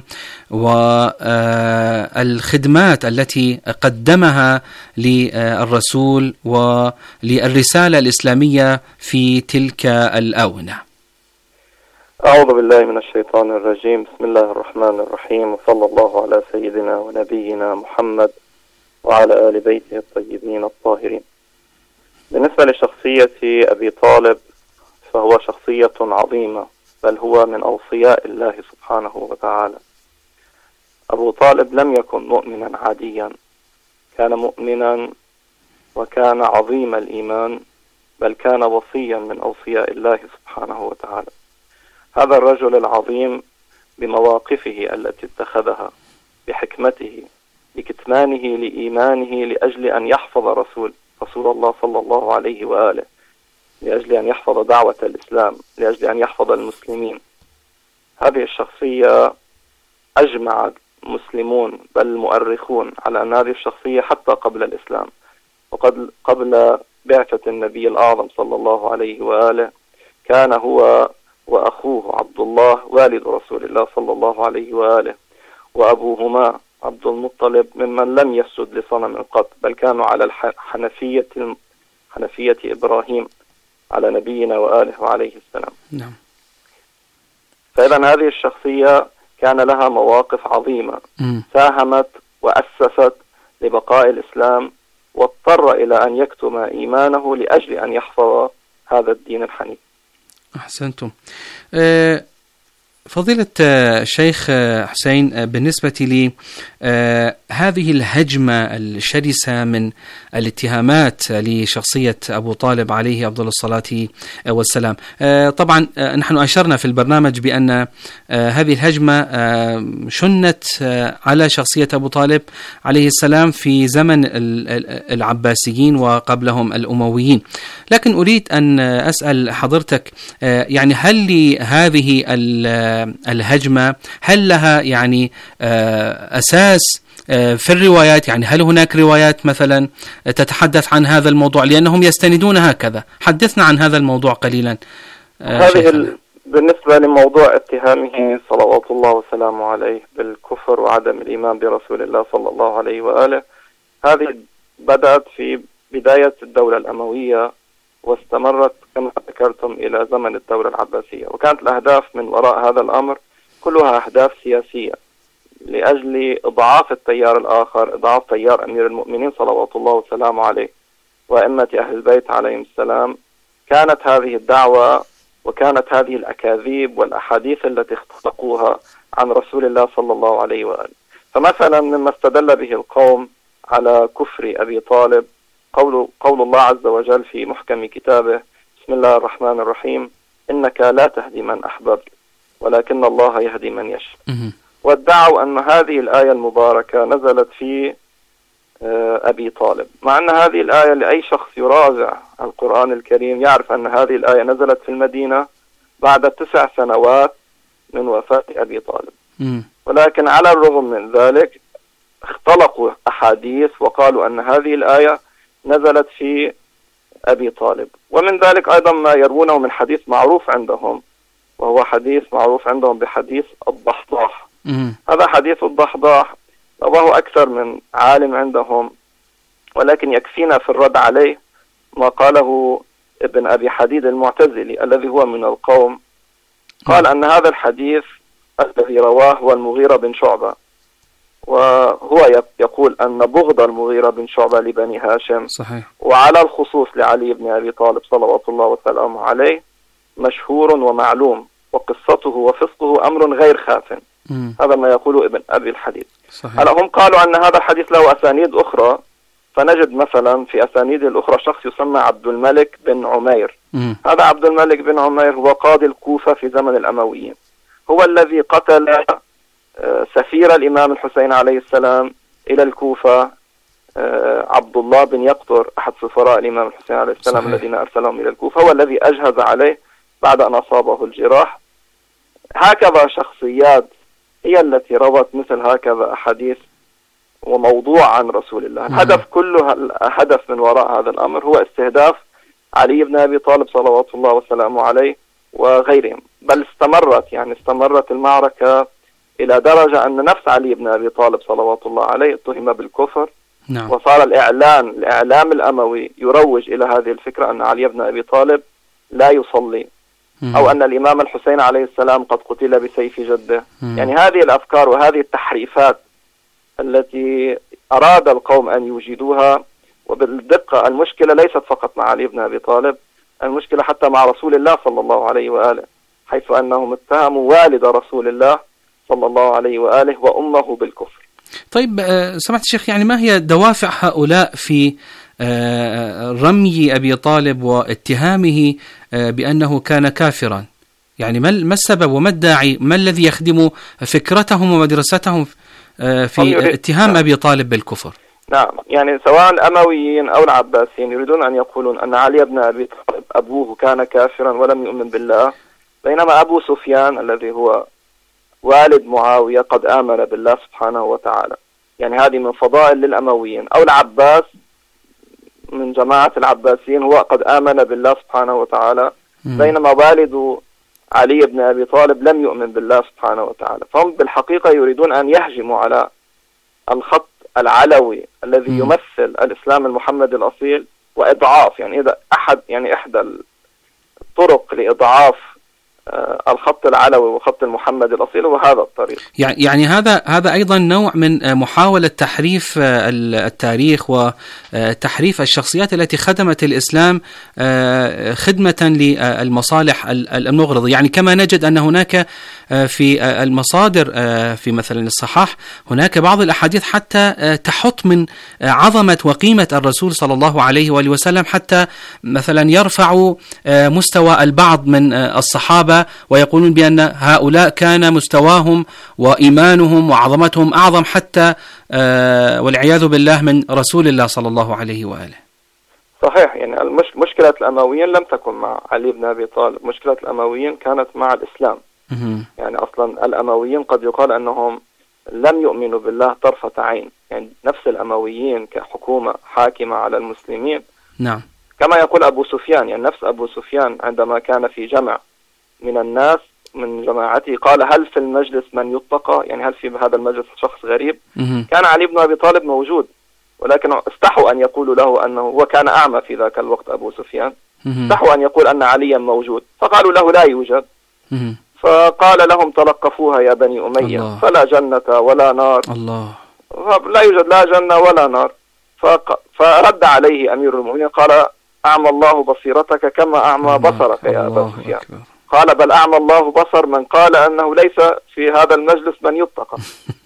والخدمات التي قدمها للرسول وللرسالة الإسلامية في تلك الآونة.
أعوذ بالله من الشيطان الرجيم. بسم الله الرحمن الرحيم، وصلى الله على سيدنا ونبينا محمد وعلى آل بيته الطيبين الطاهرين. بالنسبة لشخصية أبي طالب فهو شخصية عظيمة، بل هو من أوصياء الله سبحانه وتعالى. أبو طالب لم يكن مؤمنا عاديا، كان مؤمنا وكان عظيم الإيمان، بل كان وصيا من أوصياء الله سبحانه وتعالى. هذا الرجل العظيم بمواقفه التي اتخذها، بحكمته، بكتمانه لإيمانه لأجل أن يحفظ رسول الله صلى الله عليه وآله، لأجل أن يحفظ دعوة الإسلام، لأجل أن يحفظ المسلمين. هذه الشخصية أجمع مسلمون بل مؤرخون على أن هذه الشخصية حتى قبل الإسلام وقبل بعثة النبي الأعظم صلى الله عليه وآله كان هو وأخوه عبد الله والد رسول الله صلى الله عليه وآله وأبوهما عبد المطلب ممن لم يسجد لصنم قط، بل كانوا على حنفية إبراهيم على نبينا وآله وعليه السلام.
نعم.
فإذا هذه الشخصية كان لها مواقف عظيمة، ساهمت وأسست لبقاء الإسلام، واضطر إلى أن يكتم إيمانه لأجل أن يحفظ هذا الدين الحنيف.
أحسنتم. فضيلة الشيخ حسين، بالنسبة لي هذه الهجمة الشرسة من الاتهامات لشخصية أبو طالب عليه أفضل الصلاة والسلام، طبعا نحن أشرنا في البرنامج بأن هذه الهجمة شنت على شخصية أبو طالب عليه السلام في زمن العباسيين وقبلهم الأمويين، لكن أريد أن أسأل حضرتك يعني هل لهذه الهجمة هل لها يعني أساس في الروايات؟ يعني هل هناك روايات مثلا تتحدث عن هذا الموضوع؟ لأنهم يستندون هكذا. حدثنا عن هذا الموضوع قليلا.
بالنسبة لموضوع اتهامه صلوات الله وسلامه عليه بالكفر وعدم الإيمان برسول الله صلى الله عليه وآله، هذه بدأت في بداية الدولة الأموية واستمرت كما ذكرتم إلى زمن الدولة العباسية، وكانت الأهداف من وراء هذا الأمر كلها أهداف سياسية لأجل إضعاف التيار الآخر، إضعاف تيار أمير المؤمنين صلوات الله وسلامه عليه وأئمة أهل البيت عليهم السلام. كانت هذه الدعوة وكانت هذه الأكاذيب والأحاديث التي اختلقوها عن رسول الله صلى الله عليه وآله. فمثلا مما استدل به القوم على كفر أبي طالب قول الله عز وجل في محكم كتابه: بسم الله الرحمن الرحيم، إنك لا تهدي من أحببت ولكن الله يهدي من يشاء. وادعوا أن هذه الآية المباركة نزلت في أبي طالب، مع أن هذه الآية لأي شخص يراجع القرآن الكريم يعرف أن هذه الآية نزلت في المدينة بعد 9 سنوات من وفاة أبي طالب. ولكن على الرغم من ذلك اختلقوا أحاديث وقالوا أن هذه الآية نزلت في أبي طالب. ومن ذلك أيضا ما يروونه من حديث معروف عندهم، وهو حديث معروف عندهم بحديث الضحضاح. هذا حديث الضحضاح رواه أكثر من عالم عندهم، ولكن يكفينا في الرد عليه ما قاله ابن أبي حديد المعتزلي الذي هو من القوم. قال أن هذا الحديث الذي رواه هو المغيرة بن شعبة، وهو يقول أن بغض المغيرة بن شعبة لبني هاشم
صحيح،
وعلى الخصوص لعلي بن أبي طالب صلوات الله وسلامه عليه مشهور ومعلوم، وقصته وفسقه أمر غير خاف. هذا ما يقوله ابن أبي الحديد. هلا هم قالوا أن هذا الحديث له أسانيد أخرى، فنجد مثلا في أسانيد الأخرى شخص يسمى عبد الملك بن عمير. هذا عبد الملك بن عمير هو قاضي الكوفة في زمن الأمويين، هو الذي قتل سفير الإمام الحسين عليه السلام إلى الكوفة، عبد الله بن يقطر أحد سفراء الإمام الحسين عليه السلام صحيح. الذين أرسلهم إلى الكوفة، هو الذي أجهز عليه بعد أن أصابه الجراح. هكذا شخصيات هي التي روت مثل هكذا أحاديث وموضوع عن رسول الله. الهدف كله، الهدف من وراء هذا الأمر هو استهداف علي بن أبي طالب صلوات الله وسلامه عليه وغيرهم. بل استمرت المعركة إلى درجة أن نفس علي بن أبي طالب صلوات الله عليه اتهم بالكفر. وصار الإعلام الأموي يروج إلى هذه الفكرة أن علي بن أبي طالب لا يصلي، أو أن الإمام الحسين عليه السلام قد قتل بسيف جده. يعني هذه الأفكار وهذه التحريفات التي أراد القوم أن يوجدوها. وبالدقة المشكلة ليست فقط مع علي بن أبي طالب، المشكلة حتى مع رسول الله صلى الله عليه وآله، حيث أنهم اتهموا والد رسول الله صلى الله عليه وآله وأمه بالكفر.
طيب سمعت الشيخ، يعني ما هي دوافع هؤلاء في رمي أبي طالب واتهامه بأنه كان كافرا؟ يعني ما السبب وما الداعي، ما الذي يخدم فكرتهم ومدرستهم في اتهام أبي طالب بالكفر؟
نعم، يعني سواء الأمويين أو العباسيين يريدون أن يقولون أن علي بن أبي طالب أبوه كان كافرا ولم يؤمن بالله، بينما أبو سفيان الذي هو والد معاوية قد آمن بالله سبحانه وتعالى. يعني هذه من فضائل للأمويين. أو العباس من جماعة العباسيين هو قد آمن بالله سبحانه وتعالى، بينما والد علي بن أبي طالب لم يؤمن بالله سبحانه وتعالى. فهم بالحقيقة يريدون أن يهجموا على الخط العلوي الذي يمثل الإسلام المحمدي الأصيل وإضعاف، يعني إذا إحدى الطرق لإضعاف الخط العلوي وخط المحمدي الأصيل هو هذا الطريق.
يعني هذا أيضا نوع من محاولة تحريف التاريخ وتحريف الشخصيات التي خدمت الإسلام خدمة للمصالح المغرضة. يعني كما نجد أن هناك في المصادر في مثلا الصحاح هناك بعض الأحاديث حتى تحط من عظمة وقيمة الرسول صلى الله عليه وآله وسلم، حتى مثلا يرفع مستوى البعض من الصحابة ويقولون بأن هؤلاء كان مستواهم وإيمانهم وعظمتهم أعظم حتى والعياذ بالله من رسول الله صلى الله عليه وآله.
صحيح، يعني مشكلة الأمويين لم تكن مع علي بن أبي طالب، مشكلة الأمويين كانت مع الإسلام. يعني أصلا الأمويين قد يقال أنهم لم يؤمنوا بالله طرفة عين، يعني نفس الأمويين كحكومة حاكمة على المسلمين.
نعم.
كما يقول أبو سفيان، يعني نفس أبو سفيان عندما كان في جمع من الناس من جماعته قال هل في المجلس من يتقى، يعني هل في هذا المجلس شخص غريب؟ كان علي بن أبي طالب موجود، ولكن استحوا أن يقولوا له أنه، وكان أعمى في ذاك الوقت أبو سفيان، استحوا أن يقول أن عليا موجود، فقالوا له لا يوجد. فقال لهم تلقفوها يا بني أمية. الله. فلا جنة ولا نار.
الله.
لا يوجد لا جنة ولا نار. فرد عليه أمير المؤمنين قال أعمى الله بصيرتك كما أعمى بصرك يا أبا سفيان. قال بل أعمى الله بصر من قال أنه ليس في هذا المجلس من يتقى.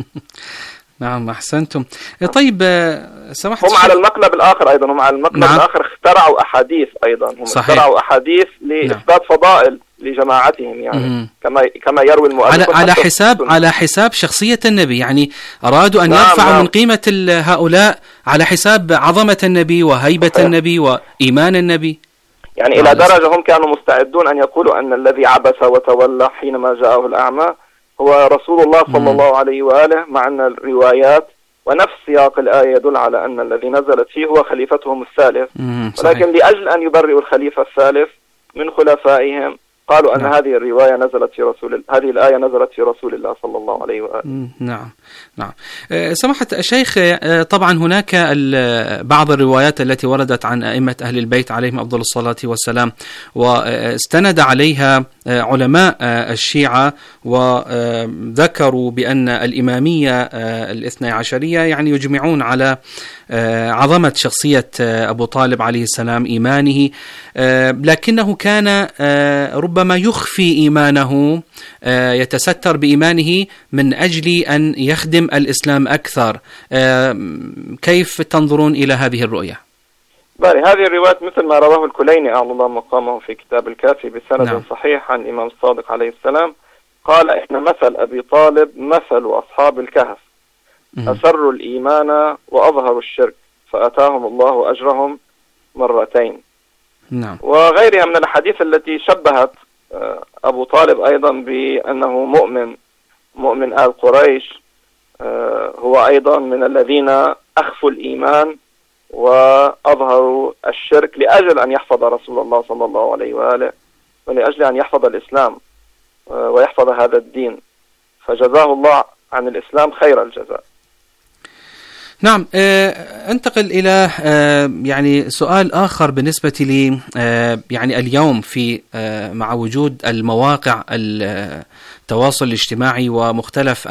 نعم، أحسنتم. طيب سمحت،
هم على المقلب الآخر أيضا، هم على المقلب الآخر اخترعوا أحاديث أيضا، هم اخترعوا أحاديث لإثبات فضائل لجماعتهم، يعني كما يروي المؤلف
على حساب شخصية النبي، يعني أرادوا أن يرفعوا من قيمة هؤلاء على حساب عظمة النبي وهيبة النبي وإيمان النبي.
يعني إلى درجة هم كانوا مستعدون أن يقولوا أن الذي عبس وتولى حينما جاءه الأعمى هو رسول الله صلى الله عليه وآله، مع أن الروايات ونفس سياق الآية يدل على أن الذي نزلت فيه هو خليفتهم الثالث، ولكن لأجل أن يبرئوا الخليفة الثالث من خلفائهم قالوا أن هذه الرواية نزلت في هذه الآية نزلت في رسول الله صلى الله عليه وآله.
نعم. سماحة الشيخ، طبعا هناك بعض الروايات التي وردت عن أئمة أهل البيت عليهم أفضل الصلاة والسلام، واستند عليها علماء الشيعة وذكروا بأن الإمامية الاثنى عشرية يعني يجمعون على عظمة شخصية أبو طالب عليه السلام، إيمانه، لكنه كان ربما يخفي إيمانه، يتستر بإيمانه من أجل أن يخدم الإسلام أكثر. كيف تنظرون إلى هذه الرؤية؟
هذه الروايات مثل ما رواه الكليني أعلى الله مقامه في كتاب الكافي بسند صحيح عن الإمام الصادق عليه السلام، قال إن مثل أبي طالب مثل أصحاب الكهف، أسروا الإيمان وأظهروا الشرك فأتاهم الله أجرهم مرتين.
نعم.
وغيرها من الحديث التي شبهت أبو طالب أيضا بأنه مؤمن آل قريش، هو أيضا من الذين أخفوا الإيمان وأظهروا الشرك لأجل أن يحفظ رسول الله صلى الله عليه وآله، ولأجل أن يحفظ الإسلام ويحفظ هذا الدين، فجزاه الله عن الإسلام خير الجزاء.
نعم. انتقل إلى يعني سؤال آخر بالنسبة لي، يعني اليوم في مع وجود المواقع التواصل الاجتماعي ومختلف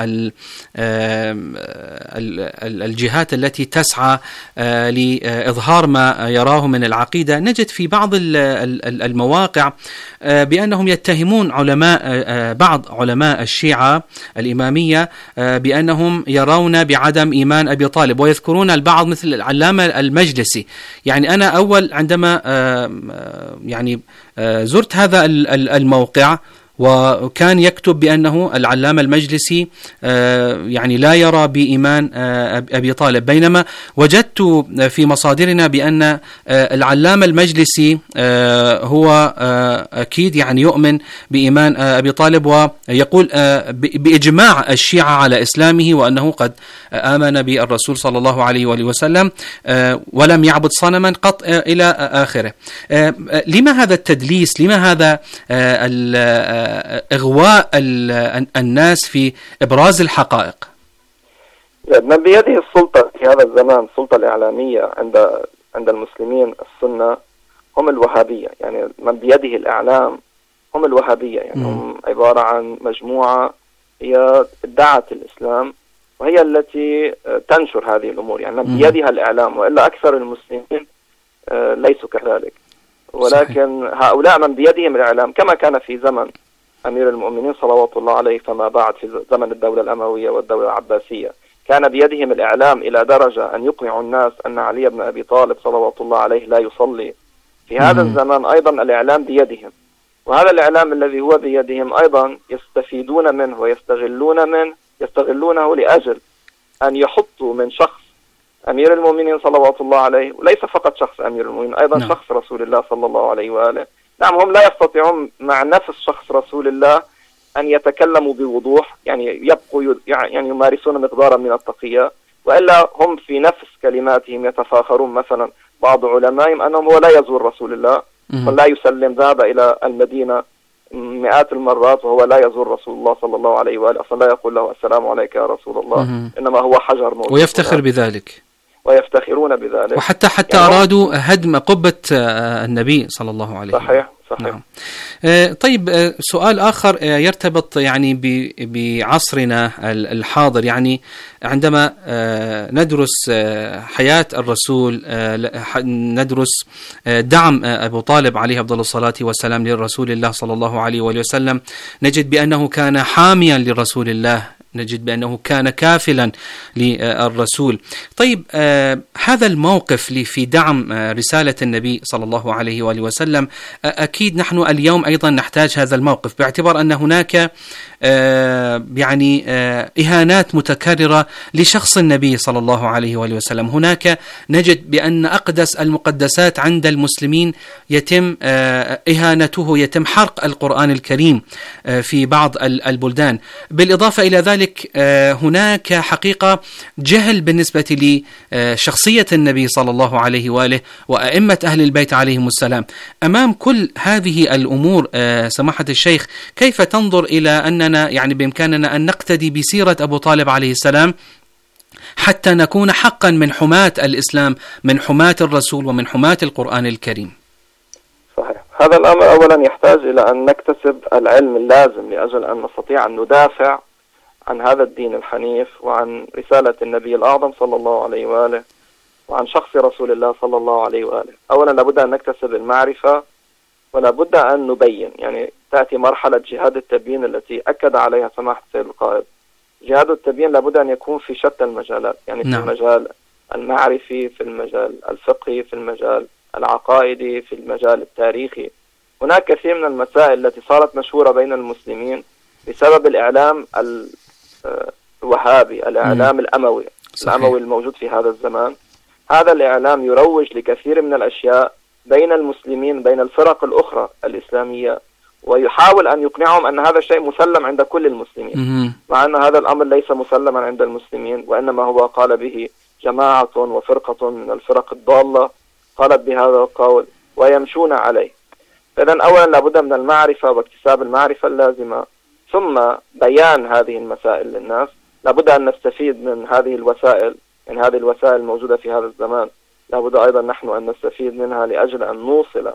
الجهات التي تسعى لإظهار ما يراه من العقيدة، نجد في بعض المواقع بأنهم يتهمون بعض علماء الشيعة الإمامية بأنهم يرون بعدم إيمان أبي طالب، ويذكرون البعض مثل العلامة المجلسي. يعني أنا أول عندما يعني زرت هذا الموقع وكان يكتب بأنه العلامة المجلسي يعني لا يرى بإيمان أبي طالب، بينما وجدت في مصادرنا بأن العلامة المجلسي هو أكيد يعني يؤمن بإيمان أبي طالب، ويقول بإجماع الشيعة على إسلامه وأنه قد آمن بالرسول صلى الله عليه وآله وسلم ولم يعبد صنما قط إلى آخره. لما هذا التدليس؟ لما هذا إغواء الناس في إبراز الحقائق؟
من بيده السلطة في هذا الزمان، السلطة الإعلامية عند المسلمين السنة هم الوهابية. يعني من بيده الإعلام هم الوهابية، يعني هم عبارة عن مجموعة هي ادعت الإسلام وهي التي تنشر هذه الأمور، يعني من بيدها الإعلام، وإلا أكثر المسلمين ليسوا كذلك. ولكن هؤلاء من بيدهم الإعلام كما كان في زمن أمير المؤمنين صلوات الله عليه فما بعد، في زمن الدولة الأموية والدولة العباسية كان بيدهم الإعلام إلى درجة أن يقنعوا الناس أن علي بن أبي طالب صلوات الله عليه لا يصلي. في هذا الزمان أيضا الإعلام بيدهم، وهذا الإعلام الذي هو بيدهم أيضا يستفيدون منه يستغلونه لأجل أن يحطوا من شخص أمير المؤمنين صلوات الله عليه، وليس فقط شخص أمير المؤمنين، أيضا شخص رسول الله صلى الله عليه وآله. نعم، هم لا يستطيعون مع نفس شخص رسول الله أن يتكلموا بوضوح، يعني يبقوا يعني يمارسون مقدارا من التقية، وإلا هم في نفس كلماتهم يتفاخرون. مثلا بعض علمائهم أنهم هو لا يزور رسول الله ولا يسلم، ذهب إلى المدينة مئات المرات وهو لا يزور رسول الله صلى الله عليه وآله، أصلا لا يقول له السلام عليك يا رسول الله، إنما هو حجر موجود،
ويفتخر بذلك،
ويفتخرون بذلك.
وحتى يعني أرادوا هدم قبة النبي صلى الله عليه وسلم.
صحيح.
نعم. طيب، سؤال آخر يرتبط يعني بعصرنا الحاضر، يعني عندما ندرس حياة الرسول، ندرس دعم أبو طالب عليه أفضل الصلاة والسلام للرسول الله صلى الله عليه وسلم، نجد بأنه كان حاميا لرسول الله، نجد بأنه كان كافلا للرسول. طيب، هذا الموقف في دعم رسالة النبي صلى الله عليه وآله وسلم، أكيد نحن اليوم أيضا نحتاج هذا الموقف، باعتبار أن هناك يعني إهانات متكررة لشخص النبي صلى الله عليه وآله وسلم. هناك نجد بأن أقدس المقدسات عند المسلمين يتم إهانته، يتم حرق القرآن الكريم في بعض البلدان. بالإضافة إلى ذلك هناك حقيقة جهل بالنسبة لشخصية النبي صلى الله عليه وآله وأئمة أهل البيت عليهم السلام. أمام كل هذه الأمور سماحة الشيخ، كيف تنظر إلى أننا يعني بإمكاننا أن نقتدي بسيرة أبو طالب عليه السلام حتى نكون حقا من حماة الإسلام، من حماة الرسول ومن حماة القرآن الكريم؟
صحيح. هذا الأمر أولا يحتاج إلى أن نكتسب العلم اللازم لأجل أن نستطيع أن ندافع عن هذا الدين الحنيف وعن رسالة النبي الأعظم صلى الله عليه وآله وعن شخص رسول الله صلى الله عليه وآله. أولا لابد أن نكتسب المعرفة، ولا بد أن نبين. يعني تأتي مرحلة جهاد التبيين التي أكد عليها سماحة السيد القائد. جهاد التبيين لابد أن يكون في شتى المجالات، يعني في المجال المعرفي، في المجال الفقهي، في المجال العقائدي، في المجال التاريخي. هناك كثير من المسائل التي صارت مشهورة بين المسلمين بسبب الإعلام الوهابي، الإعلام الأموي. الأموي الموجود في هذا الزمان. هذا الإعلام يروج لكثير من الأشياء بين المسلمين، بين الفرق الأخرى الإسلامية، ويحاول أن يقنعهم أن هذا الشيء مسلم عند كل المسلمين، مع أن هذا الأمر ليس مسلما عند المسلمين، وإنما هو قال به جماعة وفرقة من الفرق الضالة قالت بهذا القول ويمشون عليه. فإذن أولا لابد من المعرفة واكتساب المعرفة اللازمة، ثم بيان هذه المسائل للناس. لابد أن نستفيد من هذه الوسائل، من هذه الوسائل الموجودة في هذا الزمان. لابد أيضا نحن أن نستفيد منها لأجل أن نوصل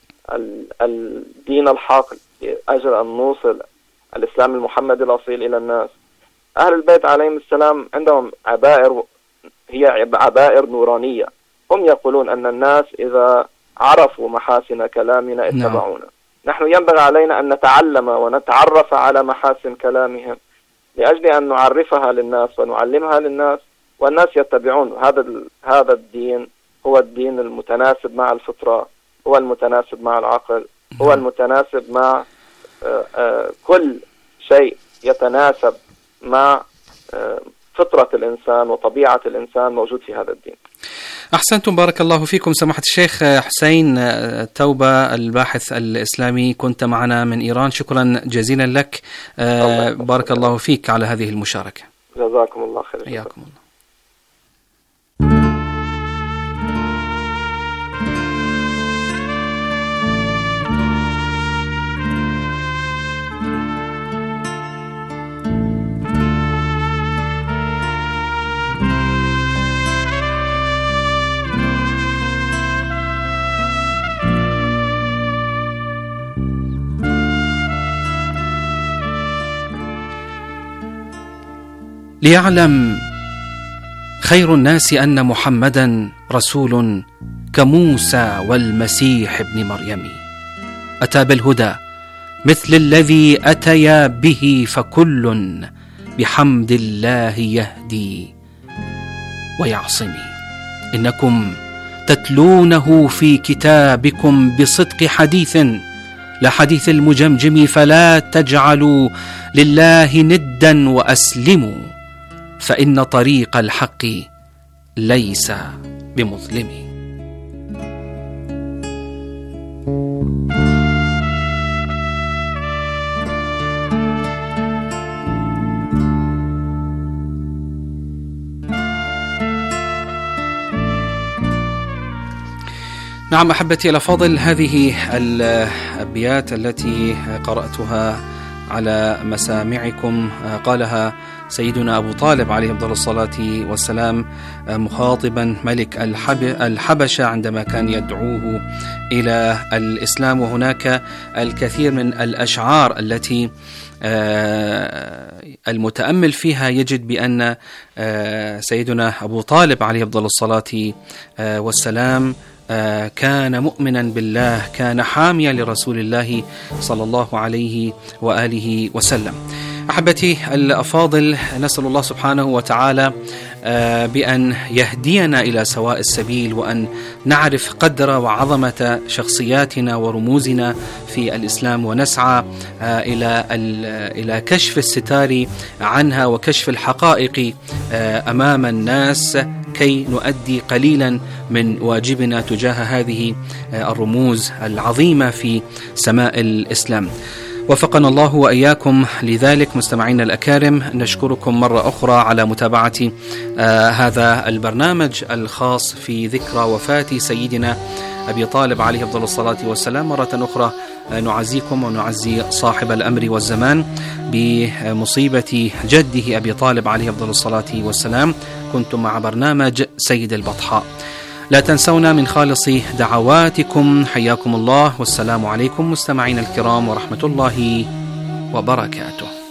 الدين الحق، لأجل أن نوصل الإسلام المحمدي الأصيل إلى الناس. أهل البيت عليهم السلام عندهم عبائر، هي عبائر نورانية. هم يقولون أن الناس إذا عرفوا محاسن كلامنا اتبعونا. نحن ينبغي علينا أن نتعلم ونتعرف على محاسن كلامهم لأجل أن نعرفها للناس ونعلمها للناس، والناس يتبعون. هذا الدين هو الدين المتناسب مع الفطرة، هو المتناسب مع العقل، هو المتناسب مع كل شيء يتناسب مع فطرة الإنسان وطبيعة الإنسان موجود في هذا الدين.
أحسنتم، بارك الله فيكم. سماحة الشيخ حسين توبة، الباحث الإسلامي، كنت معنا من إيران. شكرا جزيلا لك، بارك الله فيك على هذه المشاركة.
جزاكم الله خير.
حياكم الله. ليعلم خير الناس أن محمدا رسول كموسى والمسيح ابن مريم، أتى بالهدى مثل الذي أتيا به، فكل بحمد الله يهدي ويعصمي. إنكم تتلونه في كتابكم بصدق حديث لا حديث المجمجم، فلا تجعلوا لله ندا وأسلموا، فإن طريق الحق ليس بمظلم. نعم أحبتي الأفاضل، هذه الأبيات التي قرأتها على مسامعكم قالها سيدنا أبو طالب عليه أفضل الصلاة والسلام مخاطبا ملك الحبشة عندما كان يدعوه إلى الإسلام. وهناك الكثير من الأشعار التي المتأمل فيها يجد بأن سيدنا أبو طالب عليه أفضل الصلاة والسلام كان مؤمنا بالله، كان حاميا لرسول الله صلى الله عليه وآله وسلم. أحبتي الأفاضل، نسأل الله سبحانه وتعالى بأن يهدينا إلى سواء السبيل، وأن نعرف قدر وعظمة شخصياتنا ورموزنا في الإسلام، ونسعى إلى كشف الستار عنها وكشف الحقائق أمام الناس كي نؤدي قليلا من واجبنا تجاه هذه الرموز العظيمة في سماء الإسلام. وفقنا الله وإياكم لذلك. مستمعينا الأكارم، نشكركم مرة أخرى على متابعة هذا البرنامج الخاص في ذكرى وفاة سيدنا أبي طالب عليه أفضل الصلاة والسلام. مرة أخرى نعزيكم ونعزي صاحب الأمر والزمان بمصيبة جده أبي طالب عليه أفضل الصلاة والسلام. كنتم مع برنامج سيد البطحاء. لا تنسونا من خالص دعواتكم. حياكم الله، والسلام عليكم مستمعين الكرام ورحمة الله وبركاته.